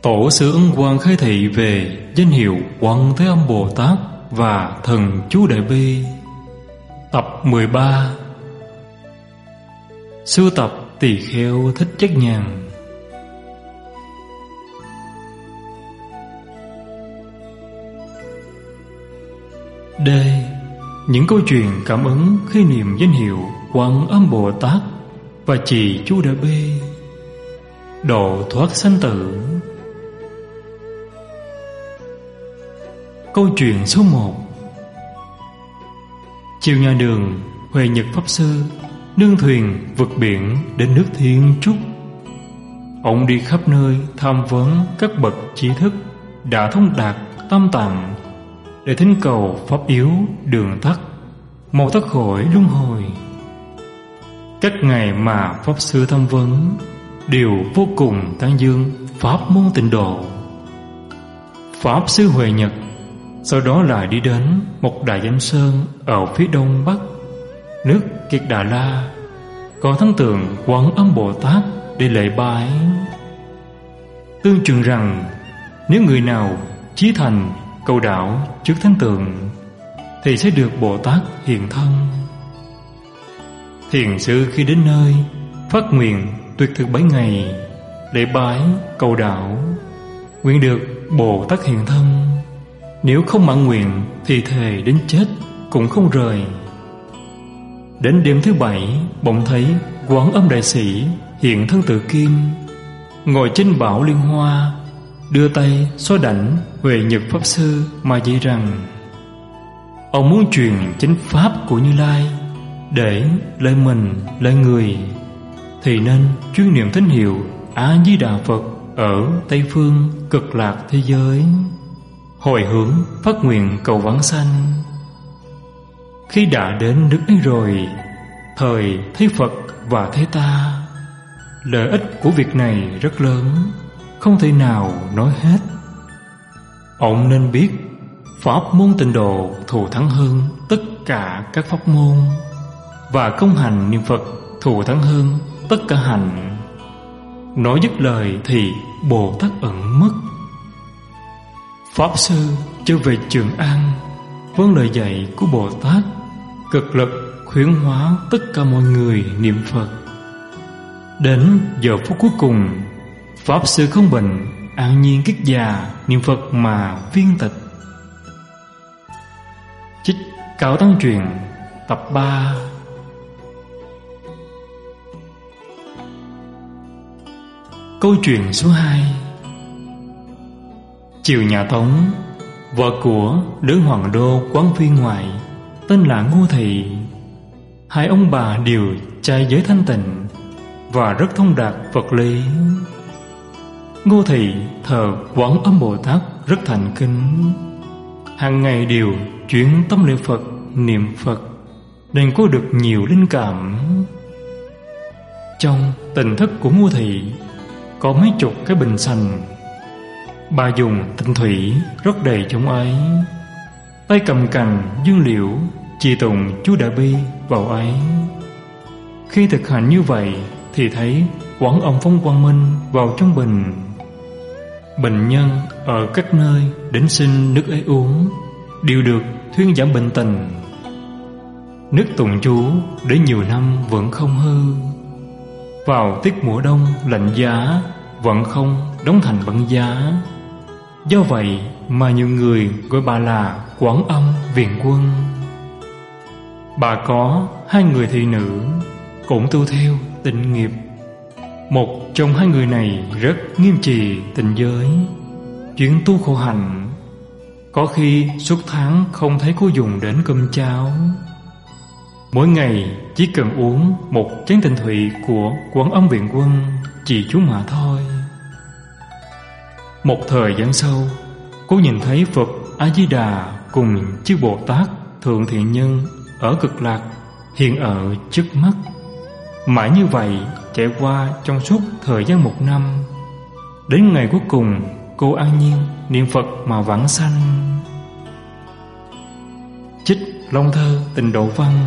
Tổ sư Ấn Quang khai thị về danh hiệu Quan Thế Âm Bồ Tát và Thần Chú Đại Bi. Tập 13. Sưu tập Tỳ Kheo Thích Chất Nhàn. D. Những câu chuyện cảm ứng khi niệm danh hiệu Quan Âm Bồ Tát và trì Chú Đại Bi, độ thoát sanh tử. Câu chuyện số 1. Chiều nhà Đường, Huệ Nhật Pháp Sư nương thuyền vượt biển đến nước Thiên Trúc. Ông đi khắp nơi tham vấn các bậc trí thức đã thông đạt tam tạng để thỉnh cầu pháp yếu đường tắt, mau thoát khỏi luân hồi. Các ngày mà Pháp Sư tham vấn đều vô cùng tán dương pháp môn tịnh độ. Pháp Sư Huệ Nhật sau đó lại đi đến một đại danh sơn ở phía đông bắc nước Kiệt Đà La, có thánh tượng Quan Âm Bồ Tát để lễ bái. Tương truyền rằng nếu người nào chí thành cầu đạo trước thánh tượng thì sẽ được Bồ Tát hiện thân. Thiền sư khi đến nơi phát nguyện tuyệt thực 7 ngày lễ bái cầu đạo, nguyện được Bồ Tát hiện thân. Nếu không mãn nguyện thì thề đến chết cũng không rời. Đến đêm thứ 7, bỗng thấy Quán Âm Đại Sĩ hiện thân tự kim, ngồi trên bảo liên hoa, đưa tay xoa đảnh Huệ Nhật Pháp Sư mà dạy rằng ông muốn truyền chánh pháp của Như Lai để lợi mình lợi người thì nên chuyên niệm thánh hiệu A Di Đà Phật ở Tây Phương Cực Lạc thế giới, hồi hướng phát nguyện cầu vãng sanh. Khi đã đến nước ấy rồi, thời thấy Phật và thấy ta. Lợi ích của việc này rất lớn, không thể nào nói hết. Ông nên biết pháp môn tịnh độ thù thắng hơn tất cả các pháp môn, và công hành niệm Phật thù thắng hơn tất cả hành. Nói dứt lời thì Bồ Tát ẩn mất. Pháp Sư trở về Trường An, vâng lời dạy của Bồ Tát, cực lực khuyến hóa tất cả mọi người niệm Phật. Đến giờ phút cuối cùng, Pháp Sư không bệnh, an nhiên kiết già niệm Phật mà viên tịch. Trích Cao Tăng Truyện tập 3. Câu chuyện số 2. Triều nhà Tống, vợ của đấng hoàng đô Quán Phi ngoại tên là Ngô Thị. Hai ông bà đều trai giới thanh tịnh và rất thông đạt vật lý. Ngô Thị thờ Quán Âm Bồ Tát rất thành kính, hàng ngày đều chuyển tâm lễ Phật, niệm Phật, nên có được nhiều linh cảm. Trong tỉnh thất của Ngô Thị có mấy chục cái bình sành. Bà dùng tinh thủy rót đầy trong ấy, tay cầm cành dương liễu trì tụng chú Đại Bi vào ấy. Khi thực hành như vậy thì thấy Quán Âm phóng quang minh vào trong bình. Bệnh nhân ở các nơi đến xin nước ấy uống đều được thuyên giảm bệnh tình. Nước tụng chú để nhiều năm vẫn không hư. Vào tiết mùa đông lạnh giá vẫn không đóng thành băng giá. Do vậy mà nhiều người gọi bà là Quán Âm Viện Quân. Bà có 2 người thị nữ cũng tu theo tịnh nghiệp. Một trong 2 người này rất nghiêm trì tịnh giới, chuyên tu khổ hạnh. Có khi suốt tháng không thấy cô dùng đến cơm cháo. Mỗi ngày chỉ cần uống một chén tịnh thủy của Quán Âm Viện Quân trì chú mà thôi. Một thời gian sau, cô nhìn thấy Phật A Di Đà cùng chư Bồ Tát Thượng Thiện Nhân ở Cực Lạc hiện ở trước mắt. Mãi như vậy trải qua trong suốt thời gian 1 năm. Đến ngày cuối cùng, cô an nhiên niệm Phật mà vãng sanh. Trích Long Thơ Tịnh Độ Văn.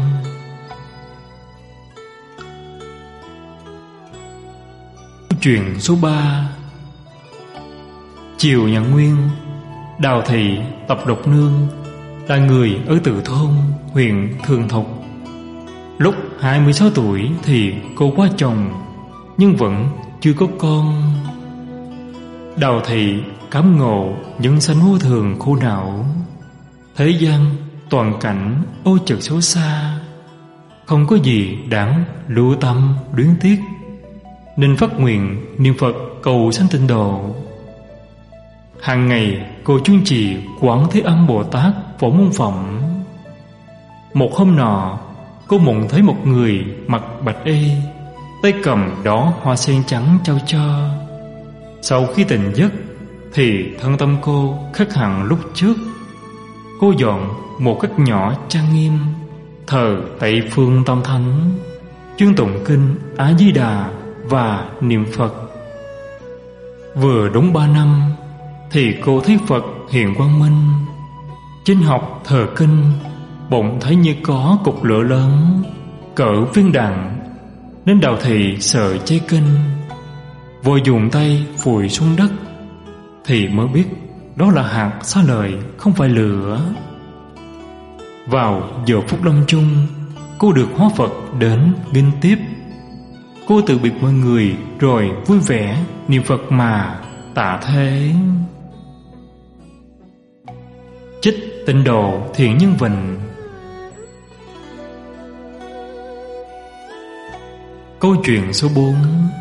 Chuyện số 3. Chiều Nhật Nguyên, Đào Thị Tập Độc Nương là người ở Từ Thôn, huyện Thường Thục. Lúc 26 tuổi thì cô qua chồng, nhưng vẫn chưa có con. Đào Thị cảm ngộ nhân sanh vô thường khổ não, thế gian toàn cảnh ô trực xấu xa, không có gì đáng lưu tâm luyến tiếc, nên phát nguyện niệm Phật cầu sanh tịnh độ. Hàng ngày cô chuyên trì Quán Thế Âm Bồ Tát Phổ Môn Phẩm. Một hôm nọ, cô mộng thấy một người mặc bạch y, tay cầm đóa hoa sen trắng trao cho. Sau khi tỉnh giấc thì thân tâm cô khác hẳn lúc trước. Cô dọn một cách nhỏ trang nghiêm, thờ Tây Phương Tam Thánh, chuyên tụng kinh A Di Đà và niệm Phật. Vừa đúng 3 năm thì cô thấy Phật hiện quang minh. Trên học thờ kinh, bỗng thấy như có cục lửa lớn cỡ viên đạn, nên Đào Thị sợ cháy kinh, vội dùng tay phủi xuống đất, thì mới biết đó là hạt xá lợi, không phải lửa. Vào giờ phút lâm chung, cô được hóa Phật đến nghinh tiếp. Cô từ biệt mọi người rồi vui vẻ niệm Phật mà tạ thế. Trích Tịnh Độ Thiện Nhân Vịnh. Câu chuyện số 4.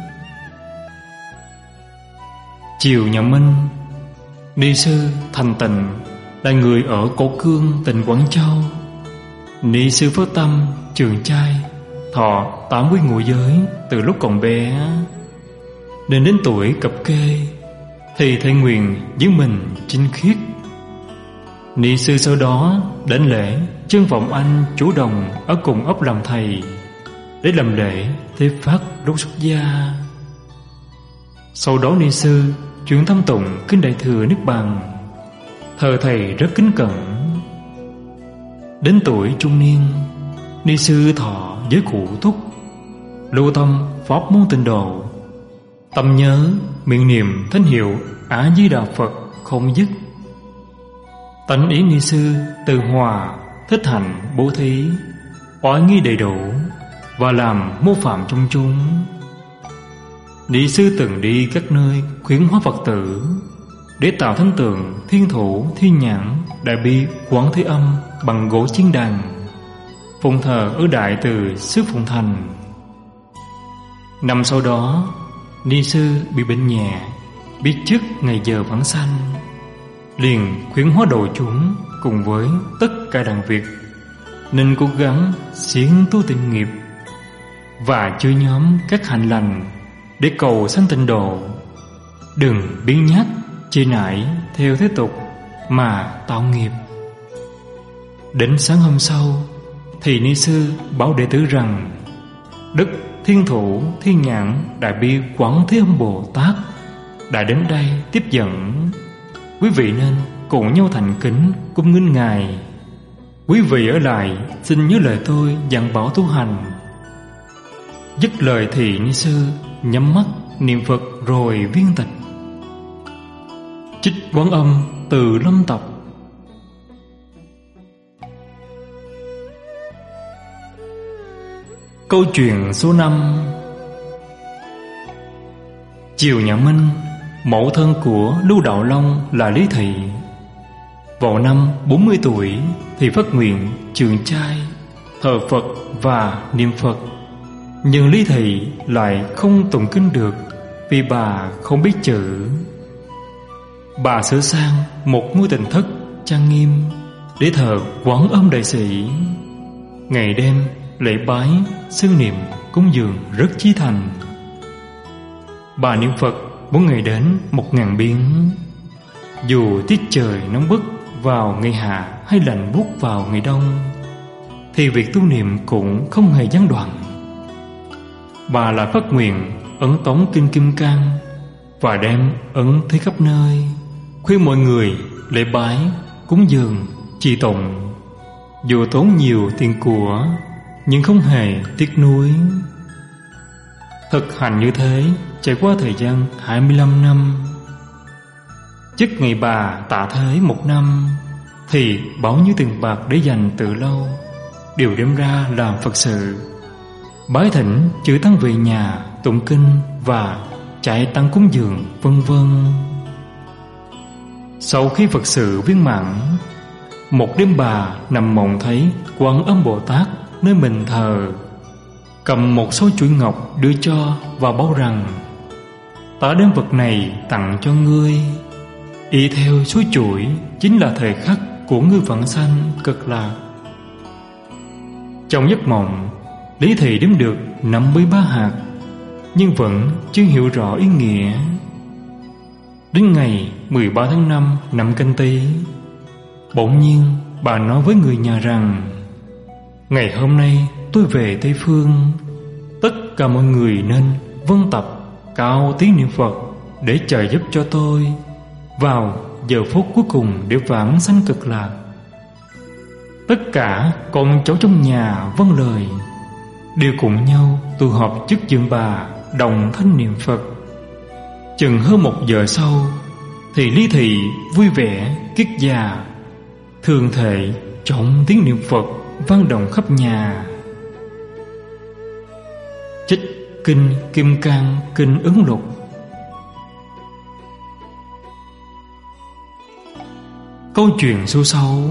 Chiều nhà Minh, ni sư Thành Tịnh là người ở Cổ Cương, tỉnh Quảng Châu. Ni sư phát tâm trường trai, thọ 80 ngũ giới từ lúc còn bé. Đến tuổi cập kê thì thệ nguyện giữ mình chính khiết. Ni sư sau đó đến lễ Chân Vọng Anh chủ đồng ở cùng ấp làm thầy, để làm lễ thế phát lúc xuất gia. Sau đó ni sư chuyển thâm tụng kinh Đại Thừa Niết Bàn, thờ thầy rất kính cẩn. Đến tuổi trung niên, ni sư thọ giới cụ túc, lưu tâm pháp môn tịnh độ, tâm nhớ miệng niệm thánh hiệu A Di Đà Phật không dứt. Tánh ý ni sư từ hòa, thích hành bố thí, oai nghi đầy đủ và làm mô phạm chung chung. Ni sư từng đi các nơi khuyến hóa Phật tử để tạo thánh tượng Thiên Thủ Thiên Nhãn Đại Bi Quán Thế Âm bằng gỗ chiên đàn, phụng thờ ở Đại Từ xứ Phụng Thành. Năm sau đó, ni sư bị bệnh nhẹ, biết trước ngày giờ vãng sanh, liền khuyến hóa độ chúng cùng với tất cả đàn Việt, nên cố gắng siêng tu tịnh nghiệp và chia nhóm các hạnh lành để cầu sanh tịnh độ. Đừng biến nhát chê nại theo thế tục mà tạo nghiệp. Đến sáng hôm sau thì ni sư bảo đệ tử rằng Đức Thiên Thủ Thiên Nhãn Đại Bi Quán Thế Âm Bồ Tát đã đến đây tiếp dẫn. Quý vị nên cùng nhau thành kính cung nghênh Ngài. Quý vị ở lại xin nhớ lời tôi dặn bảo tu hành. Dứt lời thì ni sư nhắm mắt niệm Phật rồi viên tịch. Trích Quán Âm từ Lâm Tập. Câu chuyện số 5. Chiều nhà Minh, mẫu thân của Lưu Đạo Long là Lý Thị. Vào năm 40 tuổi thì phát nguyện trường trai, thờ Phật và niệm Phật. Nhưng Lý Thị lại không tụng kinh được vì bà không biết chữ. Bà sửa sang một ngôi tịnh thất trang nghiêm để thờ Quán Âm Đại Sĩ. Ngày đêm lễ bái, xưng niệm, cúng dường rất chí thành. Bà niệm Phật mỗi ngày đến 1000 biến. Dù tiết trời nóng bức vào ngày hạ hay lạnh buốt vào ngày đông, thì việc tu niệm cũng không hề gián đoạn. Bà lại phát nguyện ấn tống kinh Kim Cang và đem ấn thế khắp nơi, khuyên mọi người lễ bái, cúng dường, trì tụng. Dù tốn nhiều tiền của nhưng không hề tiếc nuối. Thực hành như thế trải qua thời gian 25 năm. Chức ngày bà tạ thế 1 năm, thì bao nhiêu tiền bạc để dành từ lâu đều đem ra làm Phật sự, bái thỉnh chư tăng về nhà tụng kinh và chạy tăng cúng dường, vân vân. Sau khi Phật sự viên mãn, một đêm bà nằm mộng thấy Quan Âm Bồ Tát nơi mình thờ, cầm một số chuỗi ngọc đưa cho và bảo rằng: ta đem vật này tặng cho ngươi. Y theo số chuỗi chính là thời khắc của ngươi vãng sanh cực lạc. Trong giấc mộng, Lý Thị đếm được 53 hạt, nhưng vẫn chưa hiểu rõ ý nghĩa. Đến ngày 13 tháng 5 năm Canh Tý, bỗng nhiên bà nói với người nhà rằng: ngày hôm nay tôi về Tây Phương, tất cả mọi người nên vân tập cao tiếng niệm Phật để trợ giúp cho tôi vào giờ phút cuối cùng để vãng sanh cực lạc. Tất cả con cháu trong nhà vâng lời, đều cùng nhau tụ họp trước giường bà, đồng thanh niệm Phật. Chừng hơn 1 giờ sau, thì Lý Thị vui vẻ kiết già, thường thệ trọng tiếng niệm Phật vang động khắp nhà. Trích Kinh Kim Cang Kinh Ứng Lục. Câu chuyện số 6.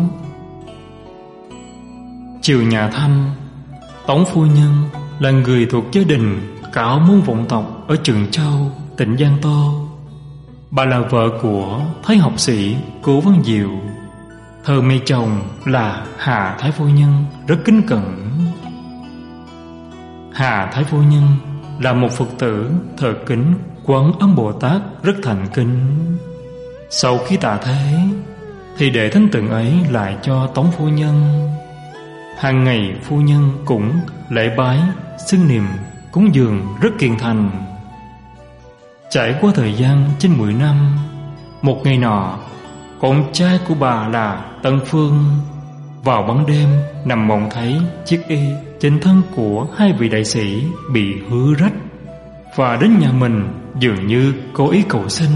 Triều nhà Thanh, Tống phu nhân là người thuộc gia đình Cảo Môn vọng tộc ở Trừng Châu, tỉnh Giang Tô. Bà là vợ của Thái học sĩ Cố Văn Diệu. Thờ mẹ chồng là Hà Thái phu nhân rất kính cẩn. Hà Thái phu nhân là một Phật tử thờ kính Quan Âm Bồ Tát rất thành kính. Sau khi tạ thế, thì để thánh tượng ấy lại cho Tống phu nhân. Hàng ngày phu nhân cũng lễ bái, xưng niệm, cúng dường rất kiên thành. Trải qua thời gian trên 10 năm, một ngày nọ, con trai của bà là Tân Phương vào ban đêm nằm mộng thấy chiếc y trên thân của 2 vị đại sĩ bị hư rách, và đến nhà mình dường như cố ý cầu xin.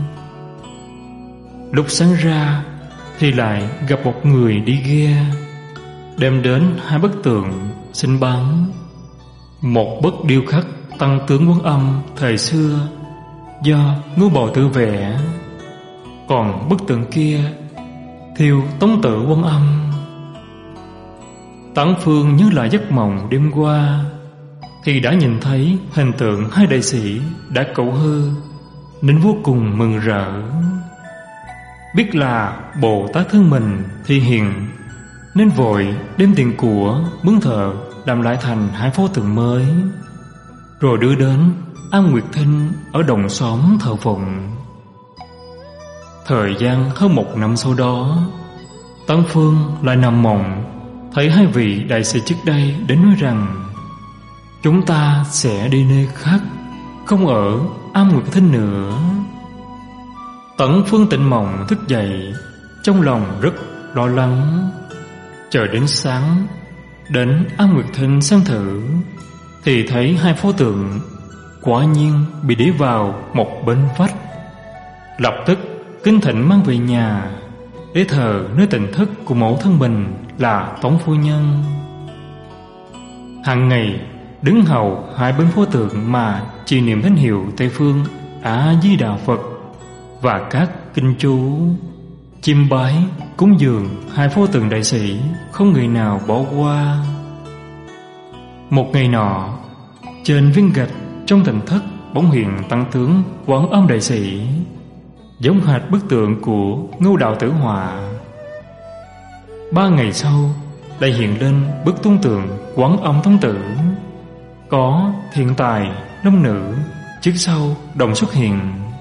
Lúc sáng ra thì lại gặp một người đi ghe, đem đến 2 bức tượng xin bán. Một bức điêu khắc Tăng tướng Quan Âm thời xưa do Ngô Bầu tự vẽ, còn bức tượng kia thiêu Tống Tử Quan Âm. Tấn Phương nhớ lại giấc mộng đêm qua, thì đã nhìn thấy hình tượng 2 đại sĩ đã cậu hư, nên vô cùng mừng rỡ. Biết là Bồ Tát thương mình thì hiền, nên vội đem tiền của mướn thợ làm lại thành 2 pho tượng mới, rồi đưa đến An Nguyệt Thinh ở đồng xóm thờ phụng. Thời gian hơn 1 năm sau đó, Tấn Phương lại nằm mộng thấy 2 vị đại sĩ trước đây đến nói rằng: chúng ta sẽ đi nơi khác, không ở An Nguyệt Thinh nữa. Tấn Phương tỉnh mộng thức dậy, trong lòng rất lo lắng. Chờ đến sáng, đến An Nguyệt Thinh xem thử, thì thấy 2 pho tượng quả nhiên bị để vào một bên vách. Lập tức kính thỉnh mang về nhà để thờ nơi tỉnh thức của mẫu thân mình là Tống phu nhân. Hàng ngày đứng hầu 2 bên pho tượng mà trì niệm thánh hiệu Tây Phương A Di Đà Phật và các kinh chú, chiêm bái cúng dường 2 pho tượng đại sĩ, không người nào bỏ qua. Một ngày nọ, trên viên gạch trong tỉnh thất bỗng hiện Tăng tướng Quán Âm đại sĩ, giống hệt bức tượng của Ngưu Đạo Tử Họa. 3 ngày sau lại hiện lên bức tôn tượng Quán Âm Tông Tử, có thiên tài long nữ trước sau đồng xuất hiện.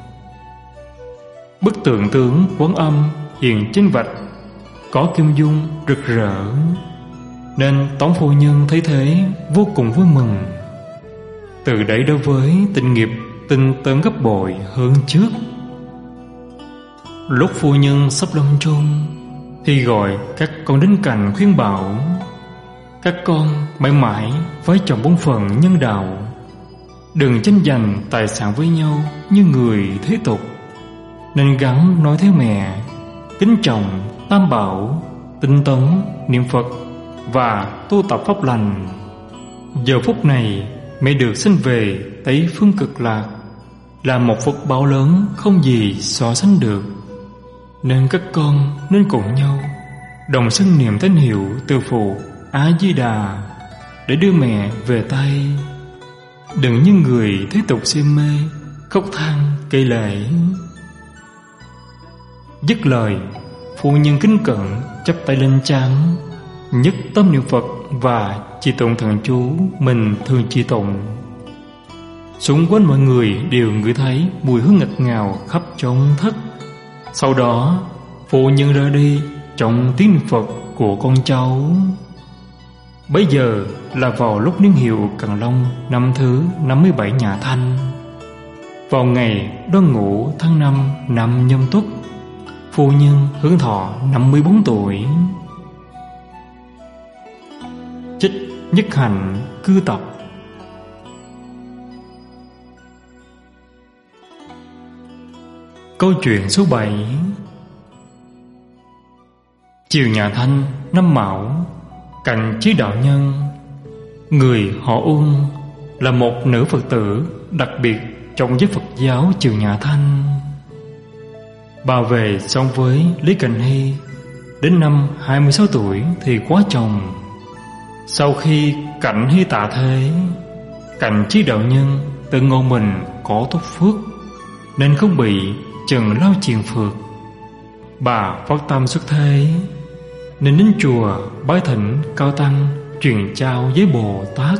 Bức tượng tướng Quán Âm hiện trên vạch có kim dung rực rỡ, nên Tống phu nhân thấy thế vô cùng vui mừng. Từ đấy đối với tình nghiệp tinh tấn gấp bội hơn trước. Lúc phu nhân sắp lâm chung thì gọi các con đến cạnh khuyên bảo: các con mãi mãi với chồng bổn phận nhân đạo, đừng tranh giành tài sản với nhau như người thế tục. nên gắng nói theo mẹ, kính trọng Tam Bảo, tinh tấn, niệm Phật và tu tập pháp lành. Giờ phút này mẹ được sinh về Tây Phương Cực Lạc, là một phước báo lớn không gì so sánh được. Nên các con nên cùng nhau đồng xưng niệm tín hiệu từ phụ A Di Đà để đưa mẹ về Tây. Đừng như người thế tục si mê, khóc than cây lệ. Dứt lời, phu nhân kính cẩn chắp tay lên trán, nhất tâm niệm Phật và trì tụng thần chú mình thường trì tụng. Xung quanh mọi người đều ngửi thấy mùi hương ngọt ngào khắp trong thất. Sau đó phu nhân ra đi trong tiếng niệm Phật của con cháu. Bấy giờ là vào lúc niên hiệu Càn Long năm thứ 57 nhà Thanh, vào ngày Đoan Ngũ tháng 5 năm Nhâm Tuất, phu nhân hưởng thọ 54 tuổi. Trích Nhất Hạnh Cư Tập. Câu chuyện số 7. Chiều nhà Thanh năm Mão, cạnh Chí đạo nhân, người họ Uông, là một nữ Phật tử đặc biệt trong giới Phật giáo Chiều nhà Thanh. Bà về xong với Lý Cảnh Hy, đến năm 26 tuổi thì quá chồng. Sau khi Cảnh Hy tạ thế, Cạnh Chí đạo nhân tự ngộ mình có tốt phước nên không bị trần lao chiền phược. Bà phát tâm xuất thế nên đến chùa bái thỉnh cao tăng truyền trao giới Bồ Tát.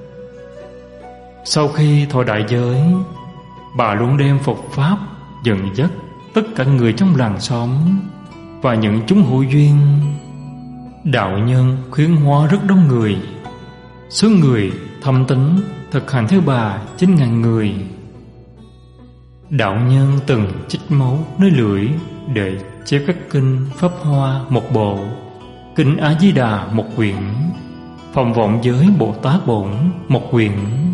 Sau khi thọ đại giới, bà luôn đem Phật pháp dẫn dắt tất cả người trong làng xóm và những chúng hữu duyên. Đạo nhân khuyến hóa rất đông người. Số người thâm tín thực hành theo bà 9.000 người. Đạo nhân từng chích máu nơi lưỡi để chép các kinh Pháp Hoa một bộ, kinh A Di Đà một quyển, Phòng Vọng Giới Bồ Tát Bổn một quyển.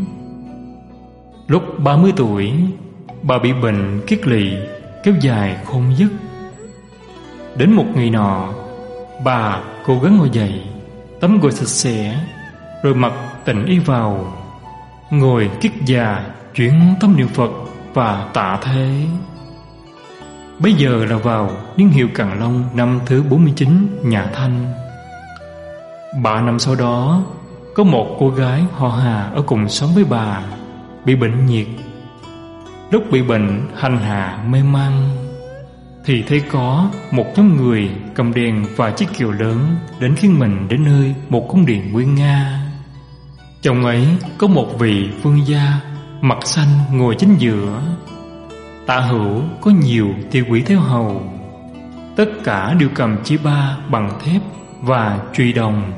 Lúc 30 tuổi, bà bị bệnh kiết lỵ kéo dài không dứt. Đến một ngày nọ, bà cố gắng ngồi dậy, tắm gội sạch sẽ, rồi mặc tịnh y vào, ngồi kiết già chuyển tâm niệm Phật và tạ thế. Bây giờ là vào niên hiệu Càn Long năm thứ 49 nhà Thanh. 3 năm sau đó, có một cô gái họ Hà ở cùng xóm với bà bị bệnh nhiệt. Lúc bị bệnh hành hạ mê man, thì thấy có một nhóm người cầm đèn và chiếc kiệu lớn đến khiêng mình đến nơi một cung điện nguy nga. Trong ấy có một vị vương gia mặt xanh ngồi chính giữa. Tả hữu có nhiều tiểu quỷ theo hầu, tất cả đều cầm chỉ ba bằng thép và chùy đồng.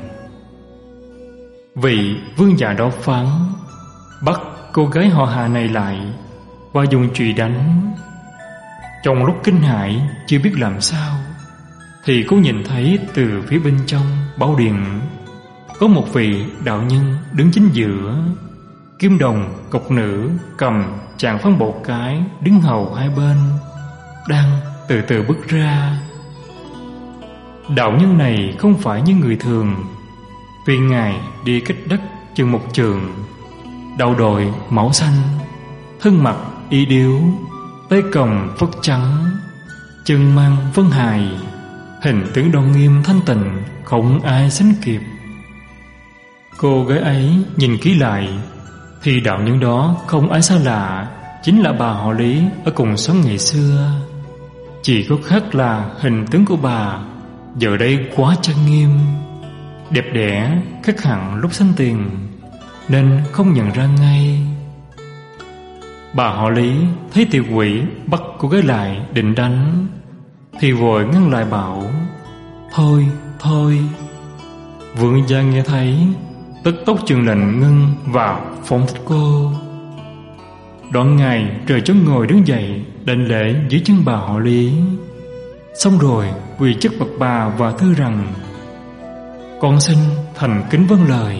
Vị vương gia đó phán bắt cô gái họ Hà này lại và dùng chùy đánh. Trong lúc kinh hãi chưa biết làm sao, thì cô nhìn thấy từ phía bên trong bảo điện có một vị đạo nhân đứng chính giữa. Kim đồng cộc nữ cầm tràng phán bộ cái đứng hầu hai bên, đang từ từ bước ra. Đạo nhân này không phải như người thường, vì ngài đi cách đất chừng một trường, đầu đội mão xanh, thân mặc y điếu, tay cầm phất trắng, chân mang vân hài, hình tướng đoan nghiêm thanh tịnh không ai sánh kịp. Cô gái ấy nhìn kỹ lại thì đạo nhân đó không ai xa lạ, chính là bà họ Lý ở cùng xóm ngày xưa. Chỉ có khác là hình tướng của bà giờ đây quá trang nghiêm, đẹp đẽ khác hẳn lúc sanh tiền, nên không nhận ra ngay. Bà họ Lý thấy tiểu quỷ bắt cô gái lại định đánh, thì vội ngăn lại bảo: Thôi, thôi. Vương gia nghe thấy, tức tốc truyền lệnh ngưng vào phóng thích cô. Đoạn ngài rời chỗ ngồi đứng dậy đảnh lễ dưới chân bà họ Lý, xong rồi quỳ trước mặt bà và thưa rằng: Con xin thành kính vâng lời.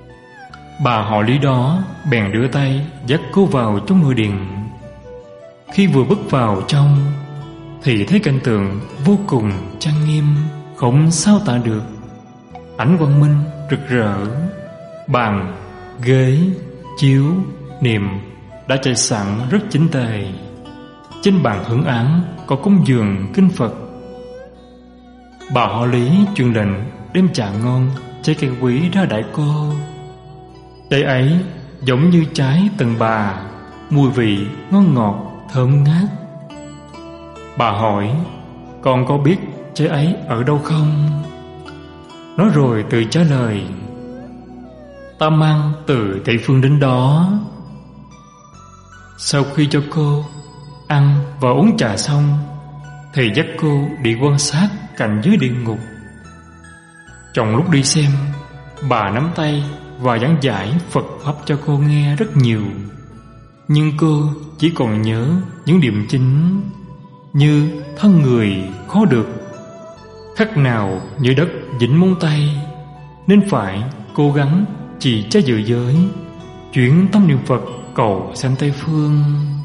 Bà họ Lý đó bèn đưa tay dắt cô vào trong ngôi điện. Khi vừa bước vào trong thì thấy cảnh tượng vô cùng trang nghiêm, không sao tả được. Ánh quang minh rực rỡ, bàn, ghế, chiếu, niệm đã trải sẵn rất chỉnh tề. Trên bàn hưởng án có cúng dường kinh Phật. Bà họ Lý truyền lệnh đem trà ngon, trái cây quý ra đãi cô. Trái ấy giống như trái tần bà, mùi vị ngon ngọt thơm ngát. Bà hỏi: con có biết trái ấy ở đâu không? Nói rồi tự trả lời: ta mang từ Tây Phương đến đó. Sau khi cho cô ăn và uống trà xong, thầy dắt cô đi quan sát cảnh giới địa ngục. Trong lúc đi xem, bà nắm tay và giảng giải Phật Pháp cho cô nghe rất nhiều. Nhưng cô chỉ còn nhớ những điểm chính, như thân người khó được, khắc nào như đất dính móng tay, nên phải cố gắng trì trái dự giới, chuyển tâm niệm Phật cầu sanh Tây Phương.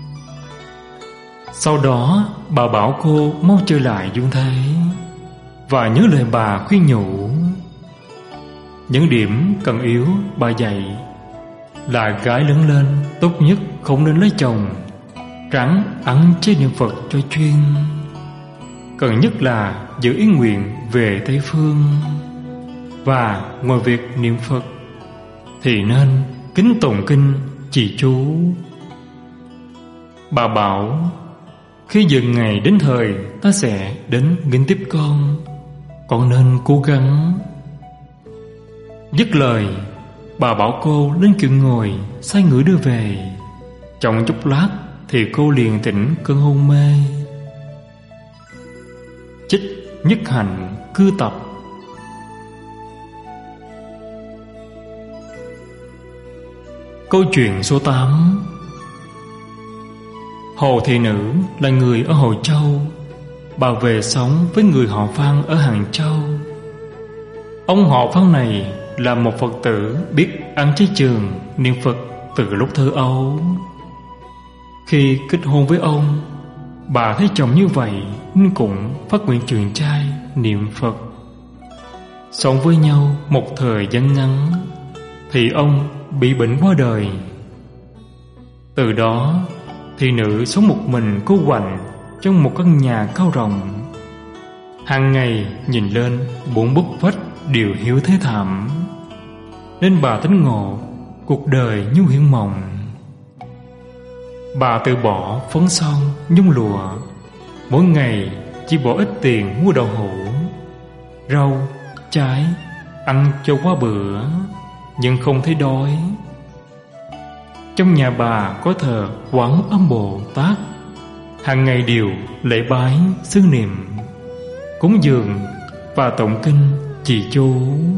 Sau đó bà bảo cô mau trở lại dương thế và nhớ lời bà khuyên nhủ. Những điểm cần yếu bà dạy là gái lớn lên tốt nhất không nên lấy chồng, ráng ăn chay niệm Phật cho chuyên. Cần nhất là giữ ý nguyện về Tây Phương. Và ngoài việc niệm Phật thì nên kính tụng kinh trì chú. Bà bảo: khi dừng ngày đến thời ta sẽ đến nghinh tiếp con nên cố gắng. Dứt lời, bà bảo cô lên kiệu ngồi, sai người đưa về. Trong chốc lát thì cô liền tỉnh cơn hôn mê. Trích Nhất Hạnh Cư Tập. Câu chuyện số 8. Hồ thị nữ là người ở Hồ Châu. Bà về sống với người họ Phan ở Hàng Châu. Ông họ Phan này là một Phật tử biết ăn chay trường, niệm Phật từ lúc thơ ấu. Khi kết hôn với ông, bà thấy chồng như vậy nên cũng phát nguyện trường trai, niệm Phật. Sống với nhau một thời gian ngắn thì ông bị bệnh qua đời. Từ đó thị nữ sống một mình cô quạnh trong một căn nhà cao rộng. Hàng ngày nhìn lên 4 bức vách đều hiu thế thảm, nên bà tính ngộ cuộc đời như hiển mộng. Bà từ bỏ phấn son nhung lụa, mỗi ngày chỉ bỏ ít tiền mua đậu hũ, rau, trái, ăn cho qua bữa, nhưng không thấy đói. Trong nhà bà có thờ Quán Âm Bồ Tát, hàng ngày đều lễ bái xưng niệm, cúng dường và tụng kinh trì chú.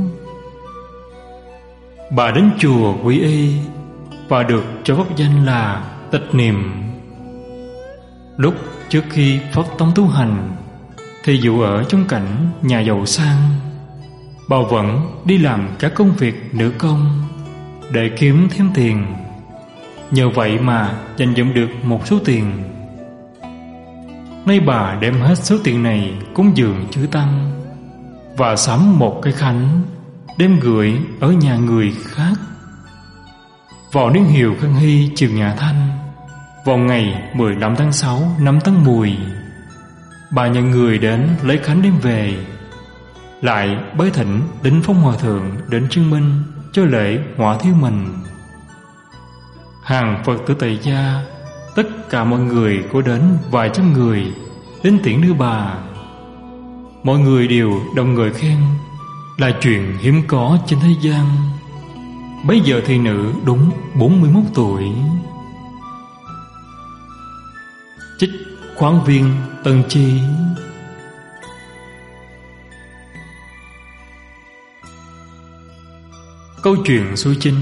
Bà đến chùa quy y và được cho pháp danh là Tịch Niệm. Lúc trước khi phát tâm tu hành thì dù ở trong cảnh nhà giàu sang, bà vẫn đi làm các công việc nữ công để kiếm thêm tiền. Nhờ vậy mà dành dụm được một số tiền. Nay bà đem hết số tiền này cúng dường chư tăng và sắm một cái khánh đem gửi ở nhà người khác. Vào niên hiệu Khang Hy triều nhà Thanh, vào ngày 15 tháng 6 năm Tân Mùi, bà nhận người đến lấy khánh đem về, lại bái thỉnh Đỉnh Phong Hòa Thượng đến chứng minh cho lễ hỏa thiêu mình. Hàng Phật tử tại gia, tất cả mọi người có đến vài trăm người đến tiễn đưa bà. Mọi người đều đồng ngợi khen là chuyện hiếm có trên thế gian. Bấy giờ thị nữ đúng 41 tuổi. Trích Khoáng Viên Tân Chi. Câu chuyện số 9.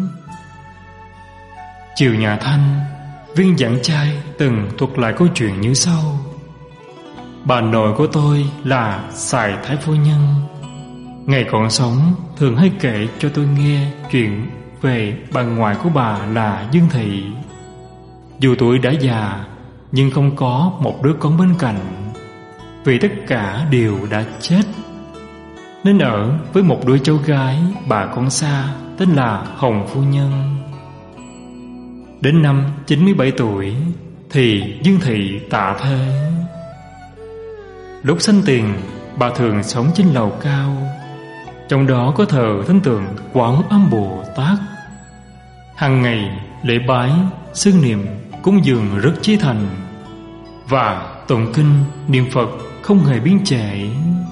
Triều nhà Thanh, viên giảng trai từng thuật lại câu chuyện như sau. Bà nội của tôi là Sài Thái Phu Nhân. Ngày còn sống thường hay kể cho tôi nghe chuyện về bà ngoại của bà là Dương Thị. Dù tuổi đã già nhưng không có một đứa con bên cạnh, vì tất cả đều đã chết, nên ở với một đứa cháu gái bà con xa tên là Hồng phu nhân. Đến năm 97 tuổi thì Dương thị tạ thế. Lúc sanh tiền, bà thường sống trên lầu cao, trong đó có thờ thánh tượng Quán Âm Bồ Tát. Hàng ngày lễ bái, xưng niệm, cúng dường rất chí thành, và tụng kinh niệm Phật không hề biến trễ.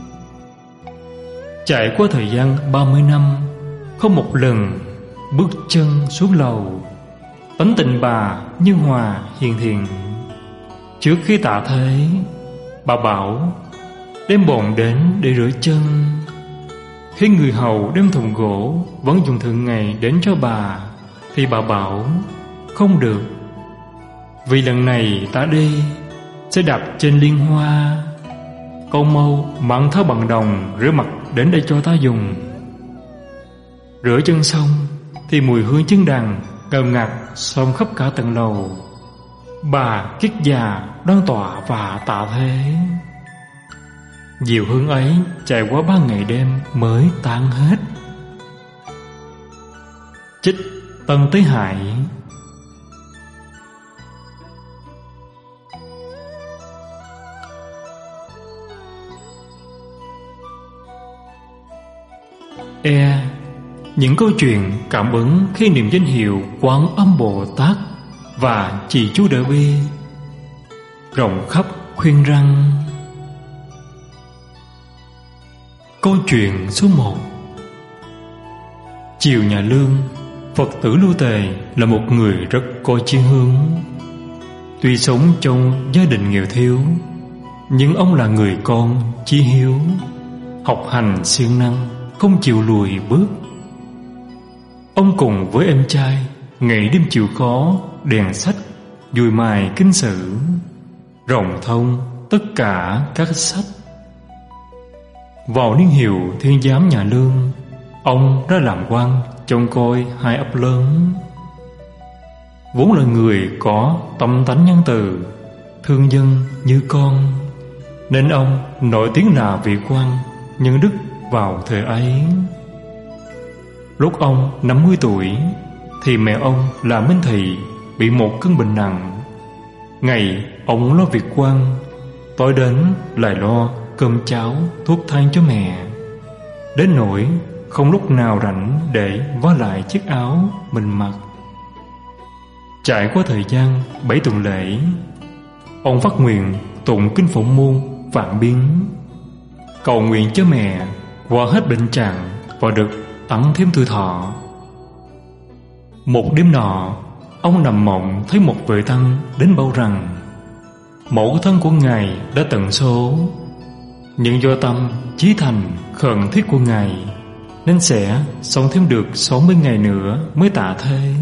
Trải qua thời gian 30 năm, không một lần bước chân xuống lầu, tánh tình bà như hòa hiền thiện. Trước khi tạ thế, bà bảo đem bồn đến để rửa chân. Khi người hầu đem thùng gỗ vẫn dùng thường ngày đến cho bà, thì bà bảo không được, vì lần này ta đi sẽ đạp trên liên hoa. Con mau mang thớ bằng đồng rửa mặt đến đây cho ta dùng. Rửa chân xong thì mùi hương chân đàn ngào ngạt xông khắp cả tầng lầu. Bà kiết già đoan tọa và tạ thế. Diệu hương ấy trải qua 3 ngày đêm mới tan hết. Trích Tân Tế Hải. Những câu chuyện cảm ứng khi niệm danh hiệu Quán Âm Bồ Tát và trì chú Đại Bi rộng khắp khuyên răng. Câu chuyện số 1. Triều nhà Lương, Phật tử Lưu Tề là một người rất có chí hướng. Tuy sống trong gia đình nghèo thiếu, nhưng ông là người con chí hiếu, học hành siêng năng, không chịu lùi bước. Ông cùng với em trai ngày đêm chịu khó đèn sách, dùi mài kinh sử, ròng thông tất cả các sách. Vào niên hiệu thiên giám nhà Lương, ông ra làm quan trông coi 2 ấp lớn. Vốn là người có tâm tánh nhân từ, thương dân như con, nên ông nổi tiếng là vị quan nhân đức vào thời ấy. Lúc ông 50 tuổi thì mẹ ông là Minh Thị bị một cơn bệnh nặng. Ngày ông lo việc quan, tối đến lại lo cơm cháo, thuốc thang cho mẹ, đến nỗi không lúc nào rảnh để vá lại chiếc áo mình mặc. Trải qua thời gian 7 tuần lễ, ông phát nguyện tụng kinh Phổ Môn vạn biến, cầu nguyện cho mẹ qua hết bệnh trạng và được tăng thêm tuổi thọ. Một đêm nọ, ông nằm mộng thấy một vị tăng đến báo rằng mẫu thân của ngài đã tận số, nhưng do tâm chí thành khẩn thiết của ngài nên sẽ sống thêm được 60 ngày nữa mới tạ thế.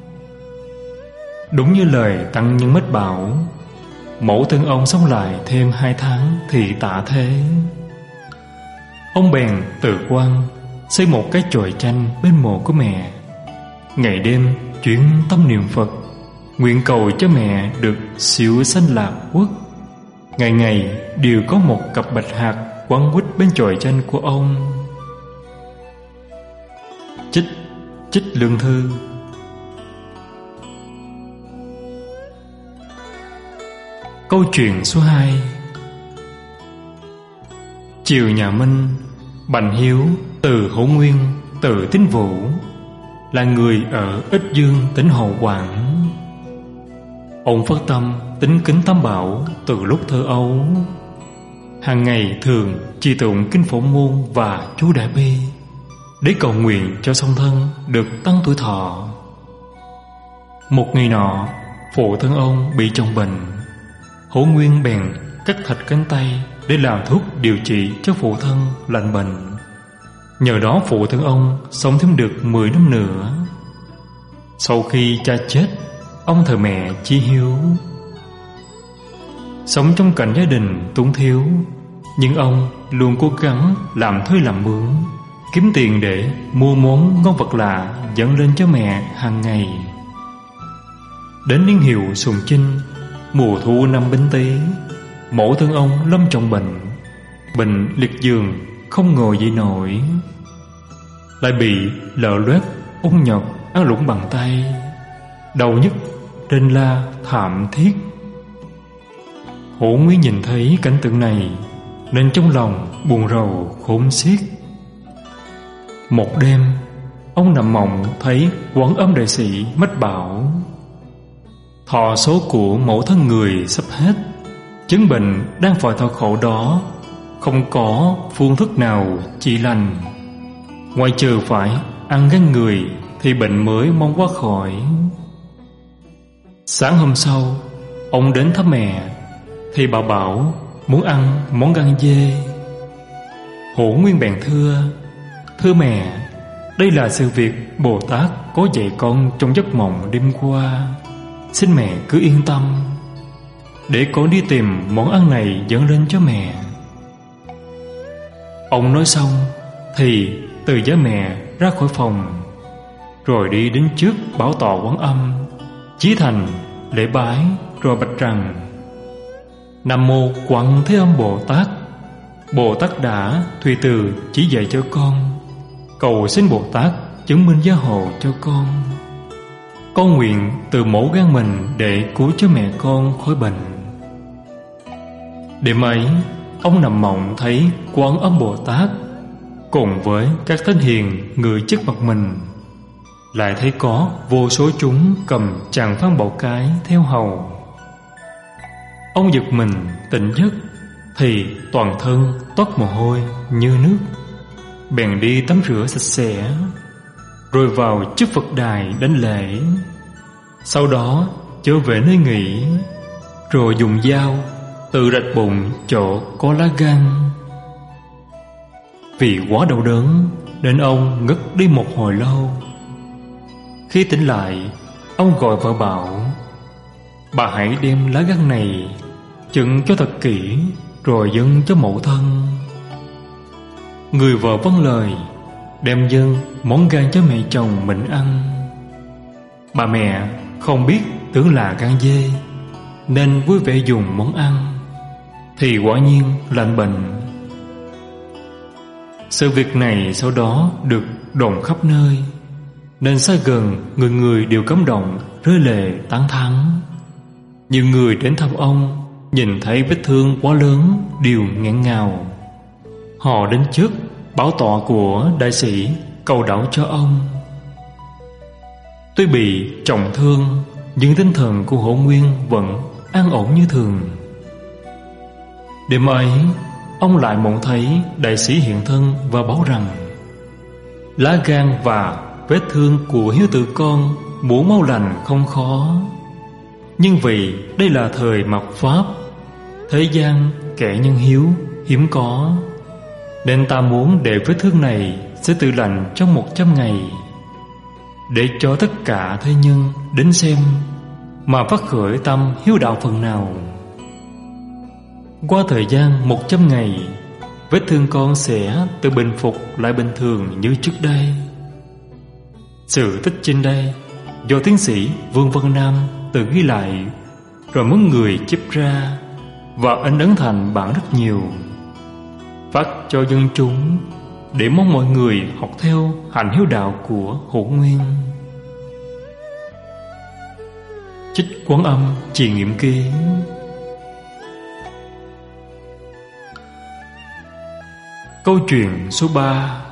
Đúng như lời tăng nhân mách bảo, mẫu thân ông sống lại thêm 2 tháng thì tạ thế. Ông bèn từ quan xây một cái chòi tranh bên mộ của mẹ, ngày đêm chuyên tâm niệm Phật, nguyện cầu cho mẹ được siêu sanh lạc quốc. Ngày ngày đều có một cặp bạch hạt quấn quýt bên chòi tranh của ông. Trích Lương Thư. Câu chuyện số 2. Triều nhà Minh, Bành Hiếu từ Hổ Nguyên, từ Tín Vũ, là người ở Ích Dương, tỉnh Hồ Quảng. Ông phát tâm tín kính Tam Bảo từ lúc thơ ấu. Hàng ngày thường trì tụng kinh Phổ Môn và chú Đại Bi để cầu nguyện cho song thân được tăng tuổi thọ. Một ngày nọ, phụ thân ông bị chồng bệnh. Hổ Nguyên bèn cắt thịt cánh tay để làm thuốc điều trị cho phụ thân lành bệnh. Nhờ đó phụ thân ông sống thêm được 10 năm nữa. Sau khi cha chết, ông thờ mẹ chí hiếu. Sống trong cảnh gia đình túng thiếu, nhưng ông luôn cố gắng làm thuê làm mướn, kiếm tiền để mua món ngon vật lạ dâng lên cho mẹ hàng ngày. Đến niên hiệu Sùng Chinh, Mùa thu năm Bính Tý, mẫu thân ông lâm trọng bệnh, bệnh liệt giường, không ngồi dậy nổi, lại bị lở loét ung nhọt ăn lũng bằng tay, đau nhức rên la thảm thiết. Hổ Nguyên nhìn thấy cảnh tượng này nên trong lòng buồn rầu khốn xiết. Một đêm, ông nằm mộng thấy Quán Âm Đại Sĩ mách bảo thọ số của mẫu thân người sắp hết, chứng bệnh đang phải thọ khổ đó không có phương thức nào trị lành, ngoài trừ phải ăn gan người thì bệnh mới mong qua khỏi. Sáng hôm sau, ông đến thăm mẹ thì bà bảo muốn ăn món gan dê. Hổ Nguyên bèn thưa mẹ, đây là sự việc Bồ Tát có dạy con trong giấc mộng đêm qua, xin mẹ cứ yên tâm, để con đi tìm món ăn này dẫn lên cho mẹ. Ông nói xong thì từ giá mẹ ra khỏi phòng, rồi đi đến trước bảo tọa Quán Âm, chí thành lễ bái, rồi bạch rằng: Nam mô Quảng Thế Âm Bồ Tát. Bồ Tát đã thùy từ chỉ dạy cho con, cầu xin Bồ Tát chứng minh gia hộ cho con. Con nguyện từ mổ gan mình để cứu cho mẹ con khỏi bệnh. Đêm ấy, ông nằm mộng thấy Quán Âm Bồ Tát cùng với các thánh hiền ngự trước mặt mình, lại thấy có vô số chúng cầm tràng phan bầu cái theo hầu. Ông giật mình tỉnh giấc thì toàn thân toát mồ hôi như nước, bèn đi tắm rửa sạch sẽ, rồi vào trước Phật đài đánh lễ. Sau đó trở về nơi nghỉ, rồi dùng dao tự rạch bụng chỗ có lá gan. Vì quá đau đớn nên ông ngất đi một hồi lâu. Khi tỉnh lại, ông gọi vợ bảo: Bà hãy đem lá gan này chừng cho thật kỹ, rồi dâng cho mẫu thân. Người vợ vâng lời, đem dâng món gan cho mẹ chồng mình ăn. Bà mẹ không biết tưởng là gan dê nên vui vẻ dùng món ăn, thì quả nhiên lành bệnh. Sự việc này sau đó được đồn khắp nơi, nên xa gần người người đều cảm động rơi lệ tán thán. Nhiều người đến thăm ông, nhìn thấy vết thương quá lớn đều nghẹn ngào. Họ đến trước bảo tọa của đại sĩ cầu đảo cho ông. Tuy bị trọng thương, nhưng tinh thần của Hổ Nguyên vẫn an ổn như thường. Đêm ấy, ông lại mộng thấy đại sĩ hiện thân và báo rằng lá gan và vết thương của hiếu tử con muốn mau lành không khó, nhưng vì đây là thời mạt Pháp, thế gian kẻ nhân hiếu hiếm có, nên ta muốn để vết thương này sẽ tự lành trong 100 ngày, để cho tất cả thế nhân đến xem mà phát khởi tâm hiếu đạo phần nào. Qua thời gian 100 ngày, vết thương con sẽ tự bình phục lại bình thường như trước đây. Sự tích trên đây do tiến sĩ Vương Văn Nam tự ghi lại, rồi muốn người chép ra và in ấn thành bản rất nhiều, phát cho dân chúng, để mong mọi người học theo hành hiếu đạo của Hổ Nguyên. Trích Quán Âm Trì Nghiệm Ký. Câu chuyện số 3.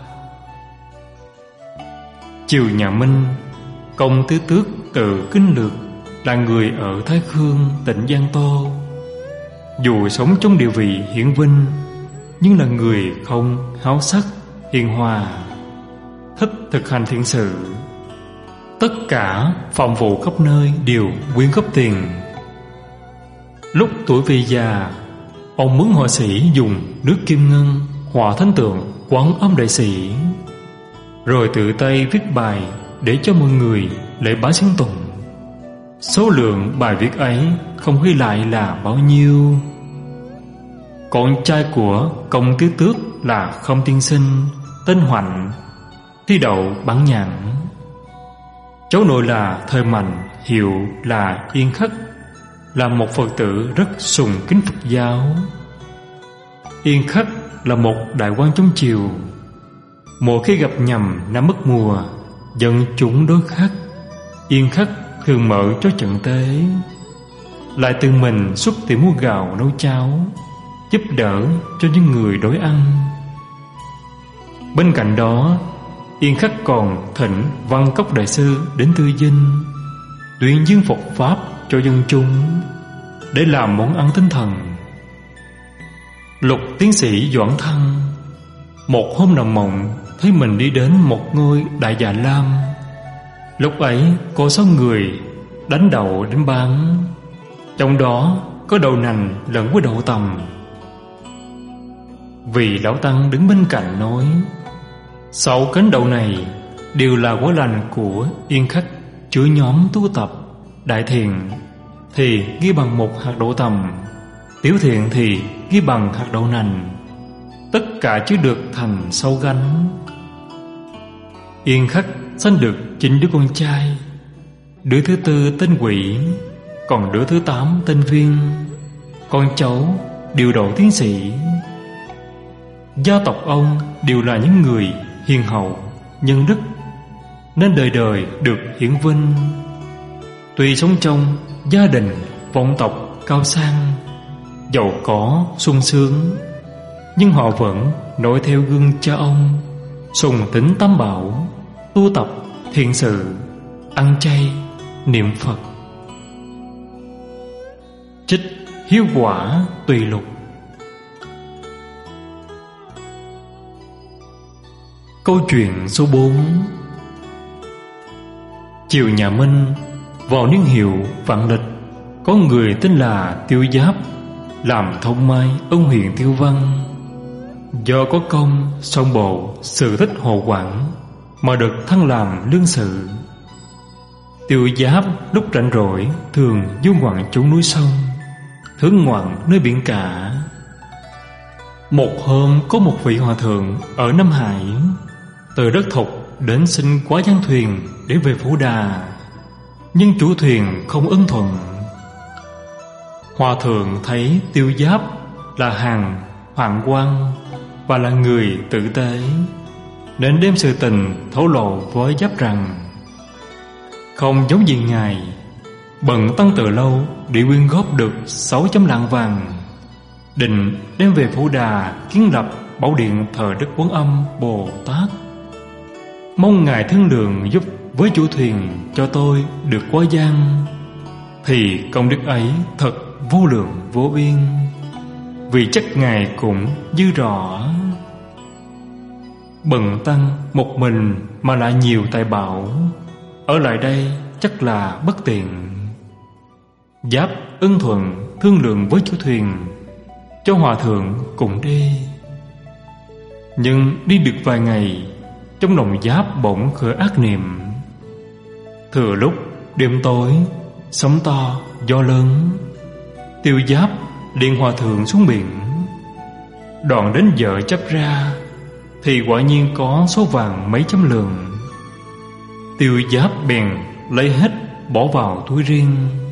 Triều nhà Minh, Công Tứ Tước Tự Kinh Lược là người ở Thái Khương, tỉnh Giang Tô. Dù sống trong địa vị hiển vinh, nhưng là người không háo sắc, hiền hòa, thích thực hành thiện sự. Tất cả phòng vụ khắp nơi đều quyên góp tiền. Lúc tuổi về già, ông mướn họa sĩ dùng nước kim ngân họa thánh tượng Quán Âm Đại Sĩ, rồi tự tay viết bài để cho mọi người lễ bái xưng tụng. Số lượng bài viết ấy không ghi lại là bao nhiêu. Con trai của Công Tứ Tước là Không Tiên Sinh, tên Hoạnh, thi đậu Bản Nhãn. Cháu nội là Thời Mạnh, hiệu là Yên Khắc, là một Phật tử rất sùng kính Phật giáo. Yên Khắc là một đại quan trong triều. Mỗi khi gặp nhầm năm mất mùa, dân chúng đối khắc, Yên Khắc thường mở cho trận tế, lại tự mình xuất tiền mua gạo nấu cháo, giúp đỡ cho những người đói ăn. Bên cạnh đó, Yên Khắc còn thỉnh Văn Cốc đại sư đến Tư Dinh, tuyên dương Phật pháp cho dân chúng để làm món ăn tinh thần. Lục tiến sĩ Doãn Thăng một hôm nằm mộng thấy mình đi đến một ngôi đại già lam. Lúc ấy có 6 người đánh đậu đến bán, trong đó có đậu nành lẫn với đậu tằm. Vị lão tăng đứng bên cạnh nói: 6 cánh đậu này đều là quả lành của Yên Khắc chứa nhóm tu tập. Đại thiện thì ghi bằng 1 hạt đậu tằm, tiểu thiện thì ghi bằng hạt đậu nành, tất cả chứa được thành 6 gánh. Yên Khắc sanh được 9 đứa con trai. Đứa thứ 4 tên Quỷ, còn đứa thứ 8 tên Viên. Con cháu đều đậu tiến sĩ. Gia tộc ông đều là những người hiền hậu, nhân đức, nên đời đời được hiển vinh. Tuy sống trong gia đình vọng tộc cao sang, giàu có sung sướng, nhưng họ vẫn nói theo gương cha ông, sùng tín tam bảo, tu tập thiện sự, ăn chay, niệm Phật. Trích Hiếu Quả Tùy Lục. Câu chuyện số 4. Triều nhà Minh, vào niên hiệu Vạn Lịch, có người tên là Tiêu Giáp, làm thông mai ở huyện Tiêu Văn. Do có công song bộ sự thích Hồ Quảng mà được thăng làm lương sự. Tiêu Giáp lúc rảnh rỗi thường du ngoạn chốn núi sông, thưởng ngoạn nơi biển cả. Một hôm có một vị hòa thượng ở Nam Hải từ đất Thục đến xin quá giang thuyền để về Phủ Đà, nhưng chủ thuyền không ưng thuận. Hòa thượng thấy Tiêu Giáp là hàng hoạn quan và là người tử tế, nên đem sự tình thổ lộ với Giáp rằng không giấu gì ngài, bận tăng từ lâu để quyên góp được 600 lạng vàng, định đem về Phủ Đà kiến lập bảo điện thờ Đức Quán Âm Bồ Tát. Mong ngài thương lượng giúp với chủ thuyền cho tôi được quá giang, thì công đức ấy thật vô lượng vô biên, vì chắc ngài cũng dư rõ. Bần tăng một mình mà lại nhiều tài bảo, ở lại đây chắc là bất tiện. Giáp ưng thuận thương lượng với chủ thuyền, cho hòa thượng cùng đi. Nhưng đi được vài ngày, trong lòng Giáp bỗng khởi ác niệm. Thừa lúc đêm tối, sóng to gió lớn, Tiêu Giáp liền hòa thượng xuống biển. Đoạn đến giờ chấp ra, thì quả nhiên có số vàng mấy trăm lượng. Tiêu Giáp bèn lấy hết bỏ vào túi riêng.